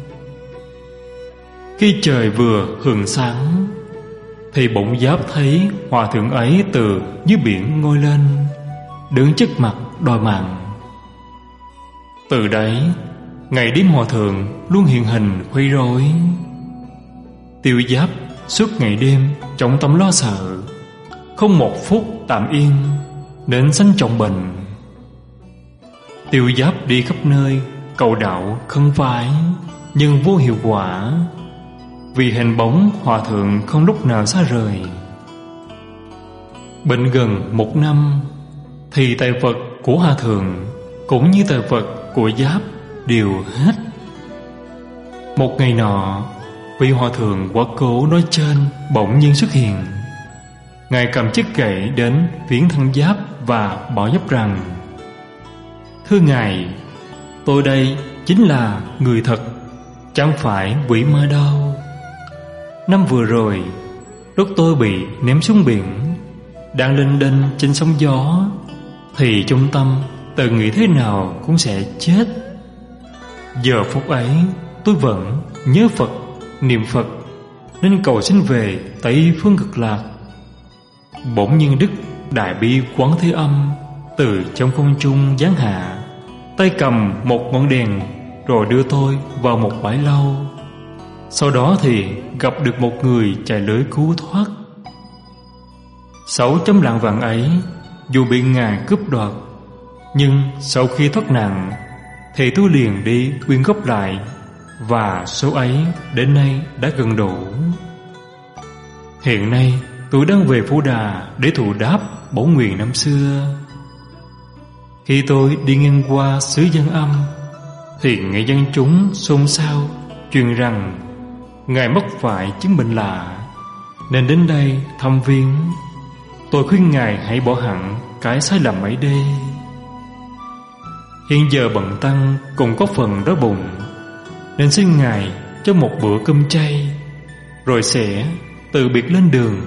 Khi trời vừa hừng sáng, thì bỗng Giáp thấy hòa thượng ấy từ dưới biển ngoi lên, đứng trước mặt đòi mạng. Từ đấy, ngày đêm hòa thượng luôn hiện hình khuấy rối. Tiêu Giáp suốt ngày đêm trọng tâm lo sợ, không một phút tạm yên, nên sanh trọng bệnh. Tiêu Giáp đi khắp nơi cầu đạo khấn vái, nhưng vô hiệu quả, vì hình bóng hòa thượng không lúc nào xa rời. Bệnh gần 1 năm, thì tài vật của hòa thượng cũng như tài vật của Giáp đều hết. Một ngày nọ, vị hòa thượng quả cố nói trên bỗng nhiên xuất hiện. Ngài cầm chiếc gậy đến viếng thân Giáp và bảo Giáp rằng: thưa ngài, tôi đây chính là người thật, chẳng phải quỷ ma đâu. Năm vừa rồi, lúc tôi bị ném xuống biển, đang lênh đênh trên sóng gió, thì trong tâm tự nghĩ thế nào cũng sẽ chết. Giờ phút ấy tôi vẫn nhớ Phật niệm Phật nên cầu xin về Tây phương Cực Lạc. Bỗng nhiên Đức Đại Bi Quán Thế Âm từ trong không trung giáng hạ, tay cầm một ngọn đèn rồi đưa tôi vào một bãi lau. Sau đó thì gặp được một người chạy lưới cứu thoát. 6 tấm lạng vàng ấy dù bị Ngài cướp đoạt, nhưng sau khi thoát nạn thì tôi liền đi quyên góp lại, và số ấy đến nay đã gần đủ. Hiện nay tôi đang về Phổ Đà để thụ đáp bổn nguyện năm xưa. Khi tôi đi ngang qua xứ Dân Âm thì nghe dân chúng xôn xao truyền rằng Ngài mắc phải chứng bệnh lạ nên đến đây thăm viếng. Tôi khuyên Ngài hãy bỏ hẳn cái sai lầm ấy đi. Hiện giờ bần tăng cũng có phần đói bụng, nên xin Ngài cho một bữa cơm chay, rồi sẽ từ biệt lên đường.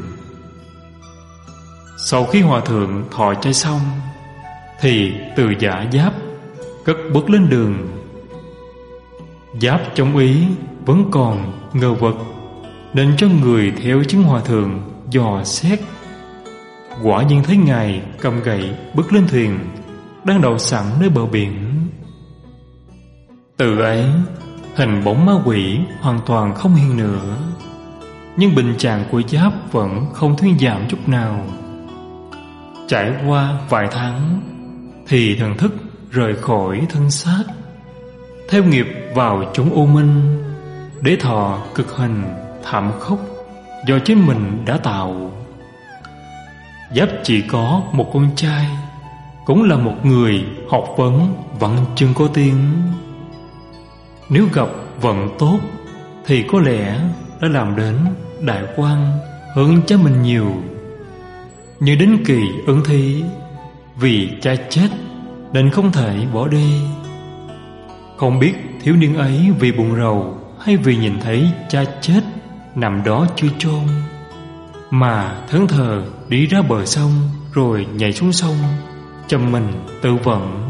Sau khi hòa thượng thọ chay xong thì từ Giả Giáp cất bước lên đường. Giáp trong ý vẫn còn ngờ vực, nên cho người theo chứng hòa thượng dò xét. Quả nhiên thấy Ngài cầm gậy bước lên thuyền đang đậu sẵn nơi bờ biển. Từ ấy hình bóng ma quỷ hoàn toàn không hiện nữa, nhưng bệnh trạng của Giáp vẫn không thuyên giảm chút nào. Trải qua vài tháng thì thần thức rời khỏi thân xác, theo nghiệp vào chốn u minh để thọ cực hình thảm khốc do chính mình đã tạo. Giáp chỉ có một con trai, cũng là một người học vấn văn chương có tiếng. Nếu gặp vận tốt thì có lẽ đã làm đến đại quan hơn cha mình nhiều. Nhưng đến kỳ ưng thi, vì cha chết nên không thể bỏ đi. Không biết thiếu niên ấy vì buồn rầu hay vì nhìn thấy cha chết nằm đó chưa chôn, mà thẫn thờ đi ra bờ sông rồi nhảy xuống sông chầm mình tự vận.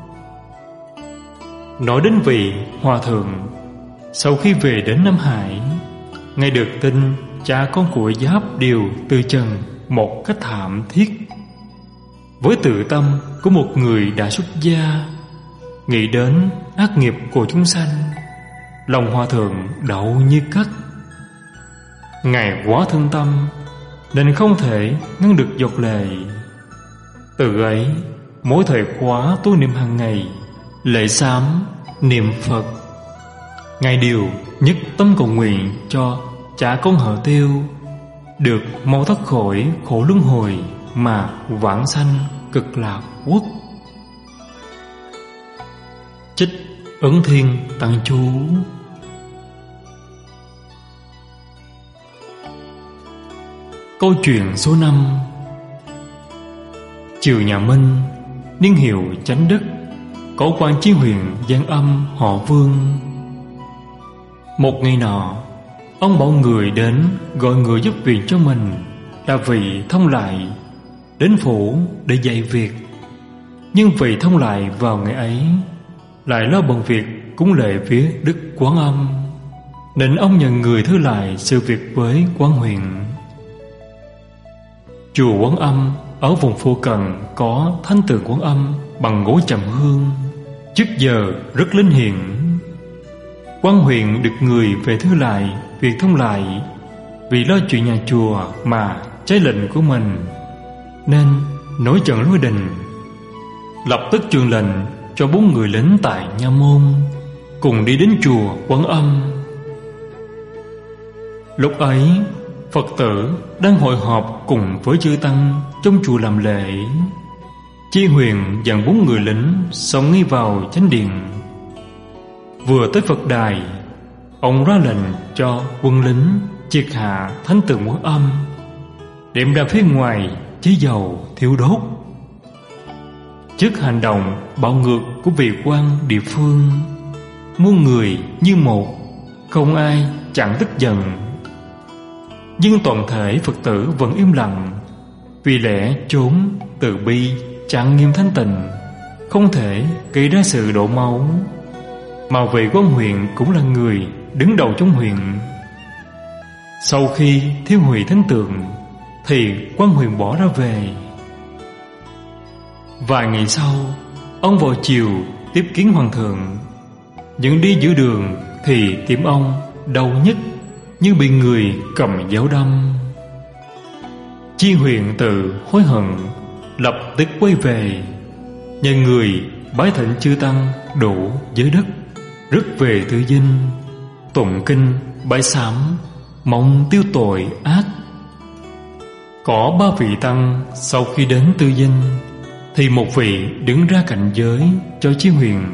Nói đến vị hòa thượng, sau khi về đến Nam Hải, nghe được tin cha con của Giáp đều từ trần một cách thảm thiết. Với tự tâm của một người đã xuất gia, nghĩ đến ác nghiệp của chúng sanh, lòng hòa thượng đau như cắt. Ngài quá thương tâm nên không thể ngăn được giọt lệ. Từ ấy mỗi thời khóa tu niệm hàng ngày, lễ sám niệm Phật. Ngài đều nhất tâm cầu nguyện cho cha con họ Tiêu được mau thoát khỏi khổ luân hồi mà vãng sanh Cực Lạc Quốc. Trích Ấn Thiên Tăng Chú. Câu chuyện số 5. Triều nhà Minh, niên hiệu Chánh Đức, có quan chí huyện Giang Âm họ Vương. Một ngày nọ, ông bảo người đến gọi người giúp việc cho mình là vị Thông Lại đến phủ để dạy việc. Nhưng vị Thông Lại vào ngày ấy lại lo bận việc cúng lễ phía Đức Quán Âm, nên ông nhờ người thư lại sự việc với Quán huyện. Chùa Quán Âm ở vùng phụ cận có thánh tượng Quán Âm bằng gỗ trầm hương, trước giờ rất linh hiện. Quán huyện được người về thư lại việc Thông Lại vì lo chuyện nhà chùa mà trái lệnh của mình, nên nổi trận lôi đình, lập tức truyền lệnh cho 4 người lính tại nha môn cùng đi đến chùa Quán Âm. Lúc ấy Phật tử đang hội họp cùng với chư tăng trong chùa làm lễ. Chi huyền dặn 4 người lính xông ngay vào chánh điện. Vừa tới Phật đài, ông ra lệnh cho quân lính triệt hạ thánh tượng Quán Âm, đem ra phía ngoài chế dầu thiêu đốt. Trước hành động bạo ngược của vị quan địa phương, muôn người như một, không ai chẳng tức giận. Nhưng toàn thể Phật tử vẫn im lặng, vì lẽ chốn từ bi trang nghiêm thanh tịnh không thể gây ra sự đổ máu. Mà vị quan huyện cũng là người đứng đầu trong huyện, Sau khi thiêu hủy thánh tượng thì Quan Huyền bỏ ra về. Vài ngày sau, ông vào chiều tiếp kiến hoàng thượng. Nhưng đi giữa đường thì tim ông đau nhức như bị người cầm dao đâm. Chi Huyền tự hối hận, lập tức quay về, nhờ người bái thỉnh chư tăng đủ giới đất, rước về Tư Dinh, tụng kinh bái sám, mong tiêu tội ác. Có 3 vị tăng sau khi đến Tư Dinh thì một vị đứng ra cạnh giới cho Chi Huyền.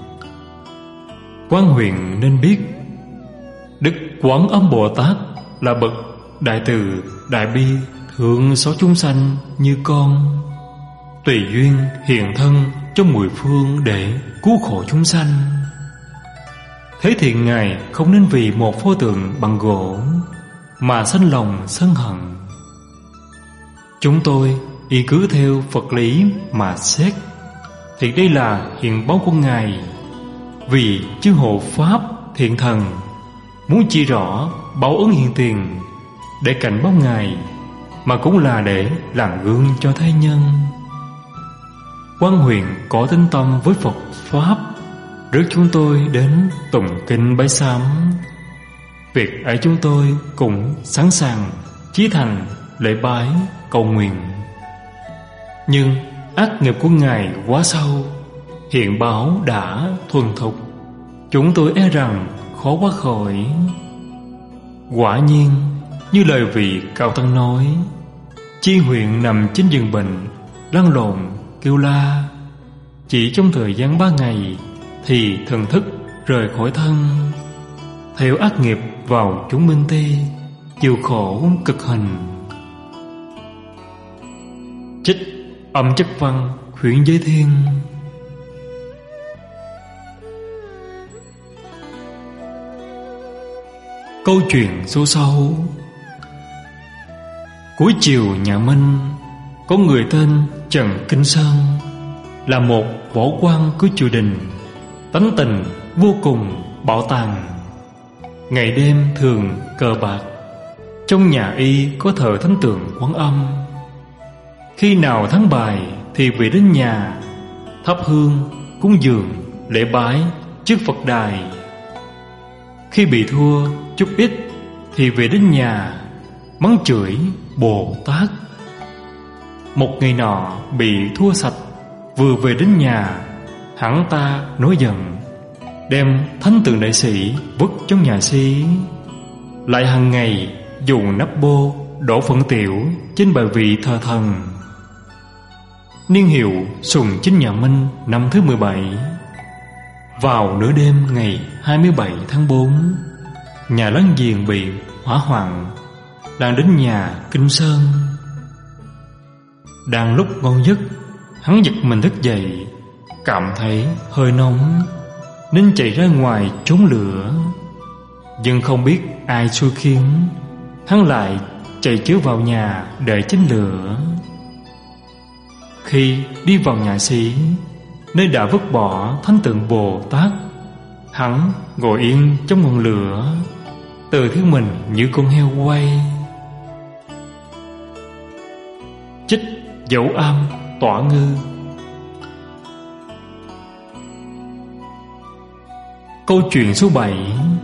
Quan Huyền nên biết Đức Quán Âm Bồ Tát là bậc đại từ đại bi, thương xót chúng sanh như con, tùy duyên hiện thân trong mười phương để cứu khổ chúng sanh. Thế thì Ngài không nên vì một pho tượng bằng gỗ mà sanh lòng sân hận. Chúng tôi y cứ theo Phật lý mà xét thì đây là hiện báu của Ngài. Vì chư hộ Pháp thiện thần muốn chỉ rõ báo ứng hiện tiền để cảnh báo Ngài, mà cũng là để làm gương cho thế nhân. Quan Huyền có tín tâm với Phật Pháp, rước chúng tôi đến tụng kinh bái sám. Việc ấy chúng tôi cũng sẵn sàng chí thành lễ bái cầu nguyện. Nhưng ác nghiệp của Ngài quá sâu, hiện báo đã thuần thục, chúng tôi e rằng khó quá khỏi. Quả nhiên như lời vị cao tăng nói, Chi Huyền nằm trên giường bệnh, lăn lộn kêu la. Chỉ trong thời gian 3 ngày thì thần thức rời khỏi thân, theo ác nghiệp vào chúng minh ti, chịu khổ cực hình. Trích Âm Chất Văn Huyễn Giới Thiên. Câu chuyện số 6. Cuối chiều nhà Minh, có người tên Trần Kinh Sơn, là một võ quan của triều đình, tánh tình vô cùng bạo tàn, ngày đêm thường cờ bạc. Trong nhà y có thờ thánh tượng Quán Âm. Khi nào thắng bài thì về đến nhà thắp hương cúng dường lễ bái trước Phật đài. Khi bị thua chút ít thì về đến nhà mắng chửi Bồ Tát. Một ngày nọ bị thua sạch, vừa về đến nhà, hắn ta nổi giận, đem thánh tượng đại sĩ vứt trong nhà xí. Lại hàng ngày dùng nắp bô đổ phận tiểu trên bài vị thờ thần. Niên hiệu Sùng Chính nhà Minh năm thứ 17. Vào nửa đêm ngày 27 tháng 4, nhà láng giềng bị hỏa hoạn, đang đến nhà Kinh Sơn. Đang lúc ngon giấc, hắn giật mình thức dậy, cảm thấy hơi nóng nên chạy ra ngoài trốn lửa. Nhưng không biết ai xui khiến, hắn lại chạy chứa vào nhà để chinh lửa. Khi đi vào nhà xí, nơi đã vứt bỏ thánh tượng Bồ Tát, hắn ngồi yên trong ngọn lửa, tự thấy mình như con heo quay. Trích Dấu Am Tỏa Ngư. Câu chuyện số 7.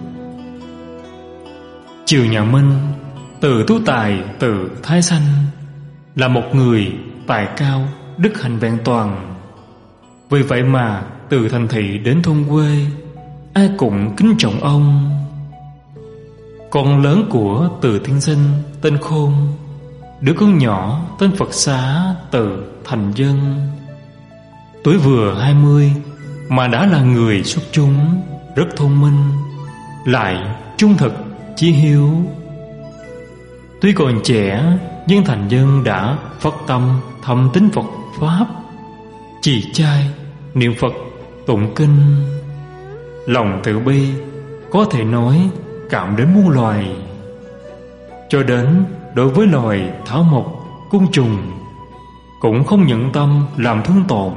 Triều nhà Minh, Từ Tú Tài từ Thái Sanh là một người tài cao, đức hạnh vẹn toàn. Vì vậy mà từ thành thị đến thôn quê, ai cũng kính trọng ông. Con lớn của Từ tiên sinh tên Khôn, đứa con nhỏ tên Phật Xá Từ thành dân. Tuổi vừa 20 mà đã là người xuất chúng, rất thông minh, lại trung thực, chí hiếu. Tuy còn trẻ nhưng thành dân đã phát tâm thâm tín Phật Pháp, trì trai, niệm Phật, tụng kinh. Lòng từ bi có thể nói cảm đến muôn loài, cho đến đối với loài thảo mộc, côn trùng cũng không nhận tâm làm thương tổn.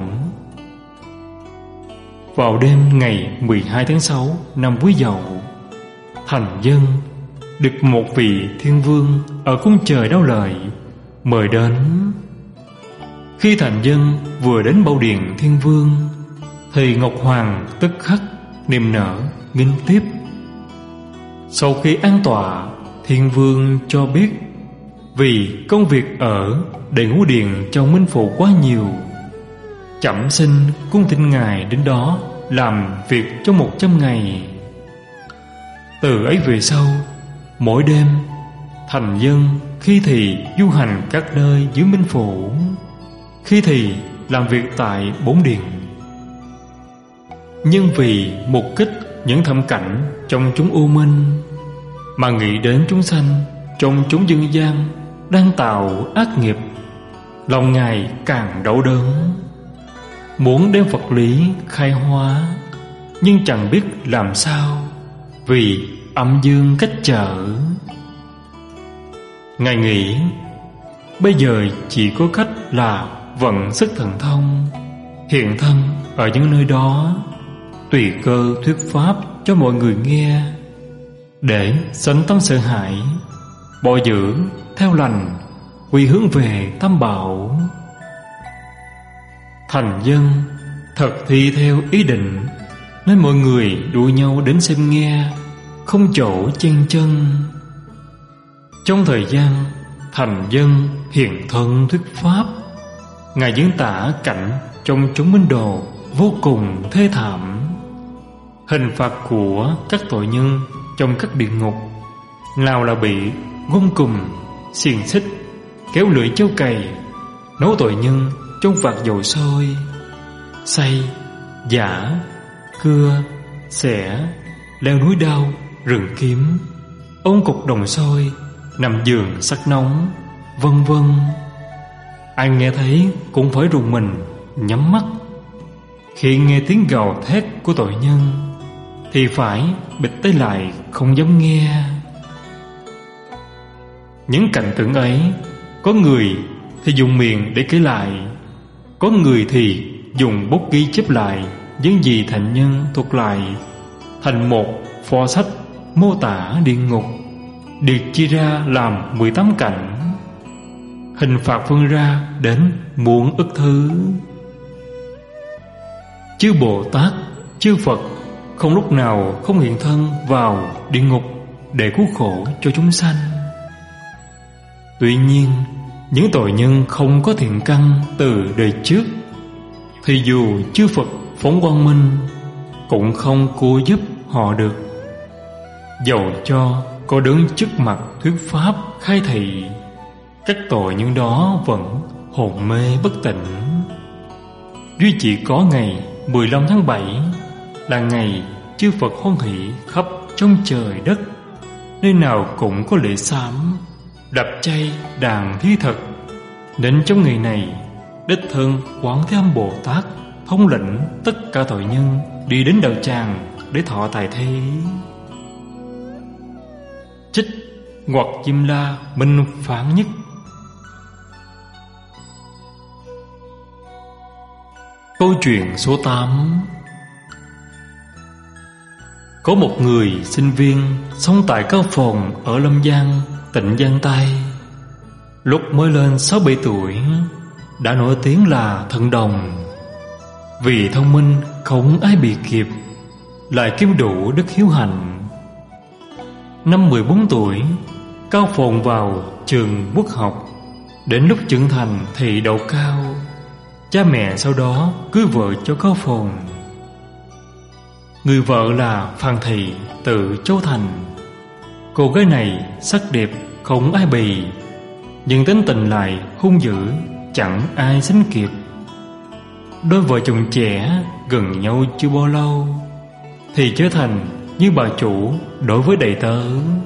Vào đêm ngày 12 tháng 6 năm Quý Dậu, thành dân được một vị thiên vương ở cung trời Đao Lợi mời đến. Khi Thành Dân vừa đến Bảo Điện Thiên Vương thì Ngọc Hoàng tức khắc niềm nở nghênh tiếp. Sau khi an tọa, Thiên Vương cho biết vì công việc ở Đại Ngũ Điện trong Minh Phủ quá nhiều, chậm xin cung thỉnh ngài đến đó làm việc trong 100 ngày. Từ ấy về sau, mỗi đêm Thành Dân khi thì du hành các nơi dưới Minh Phủ, khi thì làm việc tại Bổn Điện. Nhưng vì mục kích những thâm cảnh trong chúng u minh, mà nghĩ đến chúng sanh trong chúng dương gian đang tạo ác nghiệp, lòng ngài càng đau đớn, muốn đem Phật lý khai hóa, nhưng chẳng biết làm sao vì âm dương cách trở. Ngài nghĩ bây giờ chỉ có cách là vận sức thần thông, hiện thân ở những nơi đó, tùy cơ thuyết pháp cho mọi người nghe, để sanh tâm sợ hãi, bồi dưỡng theo lành, quy hướng về Tam Bảo. Thành Dân thật thi theo ý định, nên mọi người đua nhau đến xem nghe, không chỗ chen chân. Trong thời gian Thành Dân hiện thân thuyết pháp, ngài diễn tả cảnh trong chúng minh đồ vô cùng thê thảm. Hình phạt của các tội nhân trong các địa ngục, nào là bị gông cùm, xiềng xích, kéo lưỡi châu cày, nấu tội nhân trong vạc dầu sôi, xay, giã, cưa, xẻ, leo núi đao, rừng kiếm, ôm cục đồng sôi, nằm giường sắc nóng, vân vân. Ai nghe thấy cũng phải rùng mình, nhắm mắt. Khi nghe tiếng gào thét của tội nhân thì phải bịt tai lại, không dám nghe. Những cảnh tượng ấy, có người thì dùng miệng để kể lại, có người thì dùng bút ghi chép lại những gì thành nhân thuật lại thành một pho sách mô tả địa ngục, được chia ra làm 18 cảnh, hình phạt phân ra đến muôn ức thứ. Chư Bồ Tát, chư Phật không lúc nào không hiện thân vào địa ngục để cứu khổ cho chúng sanh. Tuy nhiên, những tội nhân không có thiện căn từ đời trước thì dù chư Phật phóng quang minh cũng không cứu giúp họ được. Dầu cho có đứng trước mặt thuyết pháp khai thị, các tội nhân đó vẫn hồn mê bất tỉnh. Duy chỉ có ngày 15 tháng 7 là ngày chư Phật hoan hỷ khắp trong trời đất, nơi nào cũng có lễ sám, đập chay đàn thi thật. Nên trong ngày này, đích thân Quán Thế Âm Bồ Tát thống lĩnh tất cả tội nhân đi đến đạo tràng để thọ tài thế. Trích Ngoặc Diêm La Minh Phán Nhất. Câu chuyện số 8. Có một người sinh viên sống tại Cao Phồn ở Lâm Giang, tỉnh Giang Tây. Lúc mới lên 6-7 tuổi đã nổi tiếng là thần đồng. Vì thông minh không ai bị kịp, lại kiếm đủ đức hiếu hành. Năm 14 tuổi, Cao Phồn vào trường quốc học. Đến lúc trưởng thành thì đậu cao. Cha mẹ sau đó cưới vợ cho Cao Phồn. Người vợ là Phan Thị từ Châu Thành. Cô gái này sắc đẹp không ai bì, nhưng tính tình lại hung dữ, chẳng ai sánh kịp. Đôi vợ chồng trẻ gần nhau chưa bao lâu thì trở thành như bà chủ đối với đầy tớ.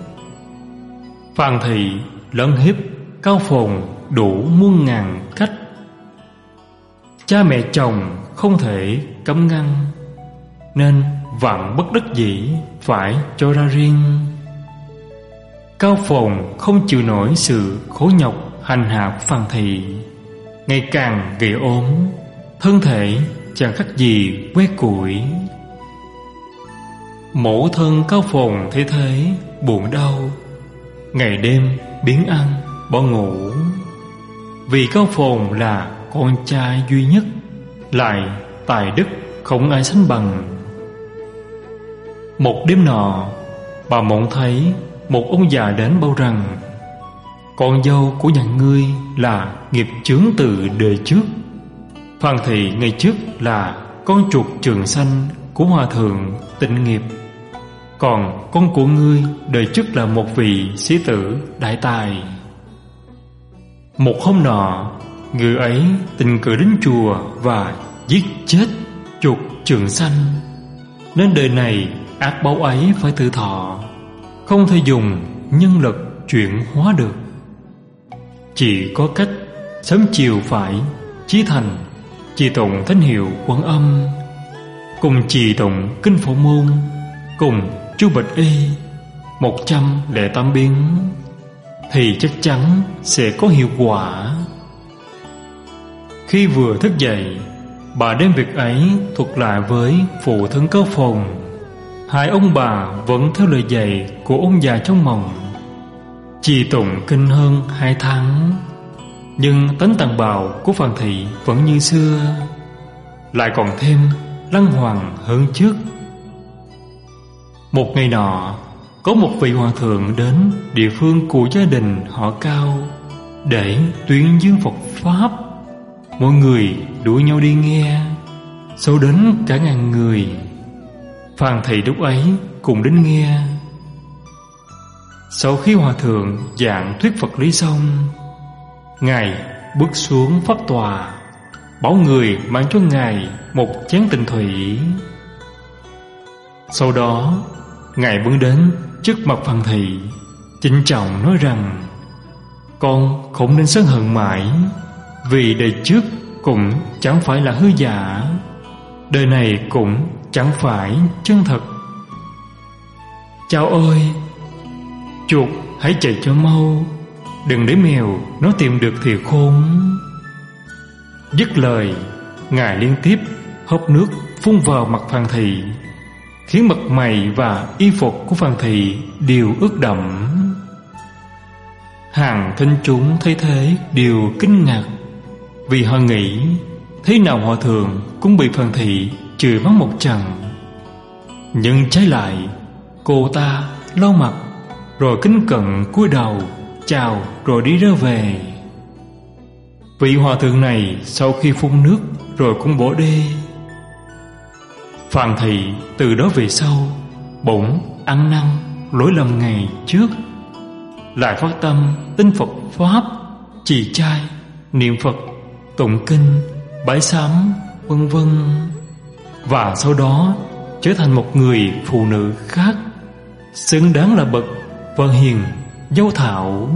Phan Thị lấn hiếp Cao Phồn đủ muôn ngàn cách. Cha mẹ chồng không thể cấm ngăn, nên vạn bất đắc dĩ phải cho ra riêng. Cao Phồn không chịu nổi sự khổ nhọc hành hạ của Phan Thị, ngày càng gầy ốm, thân thể chẳng khác gì que củi. Mẫu thân Cao Phồn thấy thế buồn đau, ngày đêm biến ăn bỏ ngủ. Vì Cao Phồn là con trai duy nhất, lại tài đức không ai sánh bằng. Một đêm nọ, bà mộng thấy một ông già đến báo rằng con dâu của nhà ngươi là nghiệp chướng từ đời trước. Phan Thị ngày trước là con chuột Trường Sanh của hòa thượng Tịnh Nghiệp, còn con của ngươi đời trước là một vị sĩ tử đại tài. Một hôm nọ, người ấy tình cờ đến chùa và giết chết chuột Trường Sanh, nên đời này ác báo ấy phải tự thọ, không thể dùng nhân lực chuyển hóa được. Chỉ có cách sớm chiều phải chí thành trì tụng thánh hiệu Quan Âm, cùng trì tụng kinh Phổ Môn, cùng chú Bạch Y 108 biến, thì chắc chắn sẽ có hiệu quả. Khi vừa thức dậy, bà đem việc ấy thuật lại với phụ thân Cao Phồn. Hai ông bà vẫn theo lời dạy của ông già trong mộng, trì tụng kinh hơn 2 tháng, nhưng tánh tàn bạo của Phan Thị vẫn như xưa, lại còn thêm lăng hoàng hơn trước. Một ngày nọ, có một vị hòa thượng đến địa phương của gia đình họ Cao để tuyên dương Phật Pháp. Mọi người đuổi nhau đi nghe, số đến cả ngàn người. Phan Thị lúc ấy cùng đến nghe. Sau khi hòa thượng giảng thuyết Phật lý xong, ngài bước xuống pháp tòa, bảo người mang cho ngài một chén tịnh thủy. Sau đó ngài bước đến trước mặt Phan Thị, trịnh trọng nói rằng con không nên sân hận mãi, vì đời trước cũng chẳng phải là hư giả, đời này cũng chẳng phải chân thật. Cháu ơi, chuột hãy chạy cho mau, đừng để mèo nó tìm được thì khôn. Dứt lời, ngài liên tiếp hớp nước phun vào mặt Phan Thị, khiến mặt mày và y phục của Phan Thị đều ướt đẫm. Hàng thính chúng thấy thế đều kinh ngạc, vì họ nghĩ thế nào hòa thượng cũng bị Phan Thị chửi mắng một trận. Nhưng trái lại, cô ta lau mặt rồi kính cẩn cúi đầu chào rồi đi ra về. Vị hòa thượng này sau khi phun nước rồi cũng bỏ đi. Phan Thị từ đó về sau bỗng ăn năn lỗi lầm ngày trước, lại phát tâm tin Phật Pháp, trì trai, niệm Phật, tụng kinh, bái sám, vân vân, và sau đó trở thành một người phụ nữ khác, xứng đáng là bậc vân hiền dâu thảo.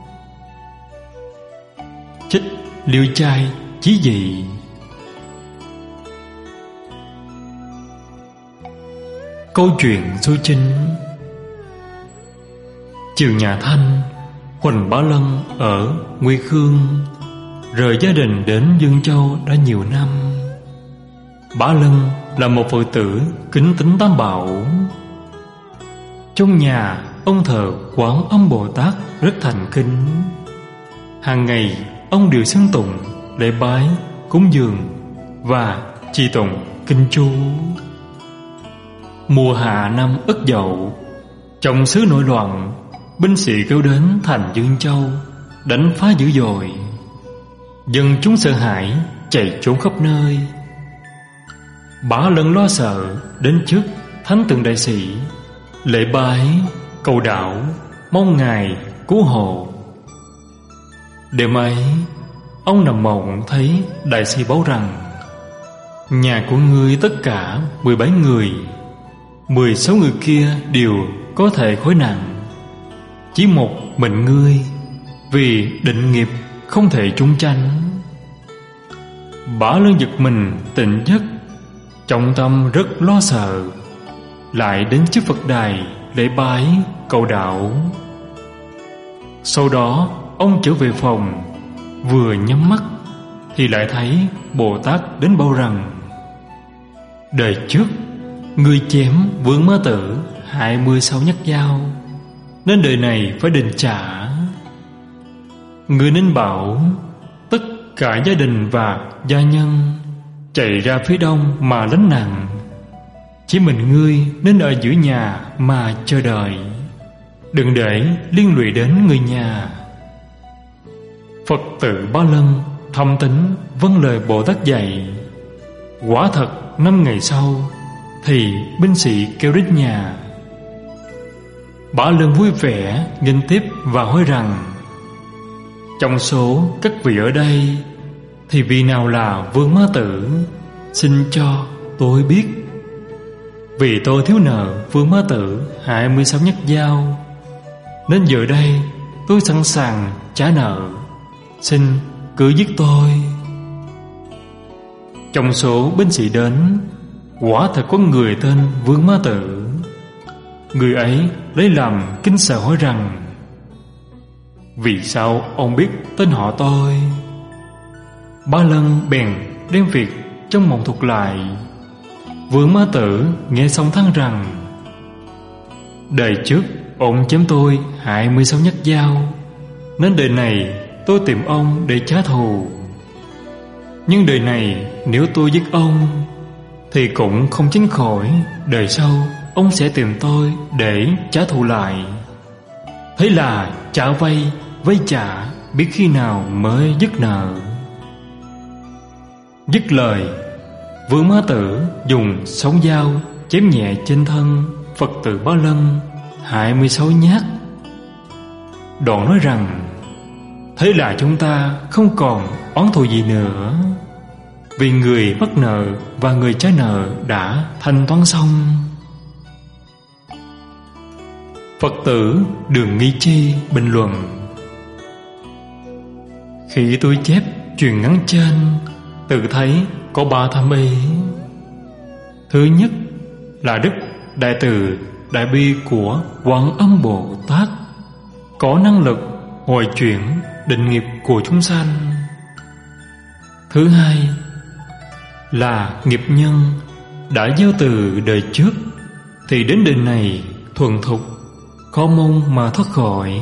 Trích Liêu Trai Chí Dị. Câu chuyện số 9. Trường nhà Thanh, Huỳnh Bá Lân ở Nguy Khương rời gia đình đến Dương Châu đã nhiều năm. Bá Lân là một phụ tử kính tín tam bảo. Trong nhà ông thờ Quán Âm Bồ Tát rất thành kính. Hàng ngày ông đều xưng tụng, lễ bái, cúng dường và trì tụng kinh chú. Mùa hạ năm Ất Dậu, trong xứ nổi loạn, binh sĩ kéo đến thành Dương Châu đánh phá dữ dội. Dân chúng sợ hãi chạy trốn khắp nơi. Bá Lân lo sợ đến trước thánh tượng đại sĩ, lễ bái cầu đạo, mong ngài cứu hộ. Đêm ấy, ông nằm mộng thấy đại sĩ báo rằng nhà của ngươi tất cả 17 người, 16 người kia đều có thể khối nặng, chỉ một mình ngươi vì định nghiệp không thể trốn tránh. Bá Lân giật mình tỉnh giấc, trong tâm rất lo sợ, lại đến trước Phật đài lễ bái cầu đạo. Sau đó ông trở về phòng, vừa nhắm mắt thì lại thấy Bồ Tát đến báo rằng đời trước ngươi chém Vương Ma Tử 26 nhát dao, nên đời này phải đền trả. Ngươi nên bảo tất cả gia đình và gia nhân chạy ra phía đông mà lánh nạn. Chỉ mình ngươi nên ở giữa nhà mà chờ đợi, đừng để liên lụy đến người nhà. Phật tử Ba Lân thâm tín vâng lời Bồ Tát dạy. Quả thật 5 ngày sau thì binh sĩ kêu đến nhà. Ba Lân vui vẻ nghênh tiếp và hỏi rằng: trong số các vị ở đây thì vị nào là Vương Ma Tử? Xin cho tôi biết. Vì tôi thiếu nợ Vương Ma Tử 26 nhát dao, nên giờ đây tôi sẵn sàng trả nợ. Xin cứ giết tôi. Trong số binh sĩ đến, quả thật có người tên Vương Ma Tử. Người ấy lấy làm kinh sợ hỏi rằng: vì sao ông biết tên họ tôi? Ba Lân bèn đem việc trong mộng thuật lại. Vương Ma Tử nghe xong than rằng: đời trước ông chém tôi 26 nhát dao, nên đời này tôi tìm ông để trả thù. Nhưng đời này nếu tôi giết ông thì cũng không tránh khỏi đời sau ông sẽ tìm tôi để trả thù lại. Thế là trả vay, vay trả, biết khi nào mới dứt nợ. Dứt lời, Vương Ma Tử dùng sóng dao chém nhẹ trên thân Phật tử Ba Lân 26 nhát. Đoạn nói rằng: thế là chúng ta không còn oán thù gì nữa, vì người mắc nợ và người trả nợ đã thanh toán xong. Phật tử Đường Nghi Chi bình luận: khi tôi chép truyền ngắn trên, tự thấy có 3 thâm ý. Thứ nhất là đức đại từ đại bi của Quan Âm Bồ Tát, có năng lực hồi chuyển định nghiệp của chúng sanh. Thứ hai là nghiệp nhân đã gieo từ đời trước thì đến đời này thuần thục, khó mong mà thoát khỏi.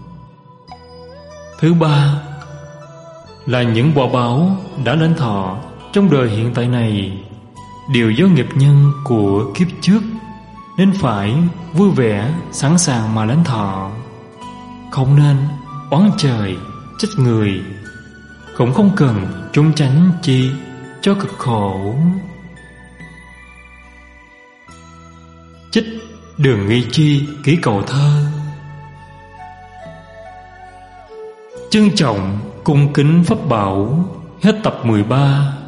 Thứ ba là những quả báo đã lên thọ trong đời hiện tại này đều do nghiệp nhân của kiếp trước, nên phải vui vẻ sẵn sàng mà lãnh thọ. Không nên oán trời trách người, cũng không cần trốn tránh chi cho cực khổ. Trích Đường Nghi Chi ký cầu thơ. Trân trọng cung kính pháp bảo. Hết tập 13.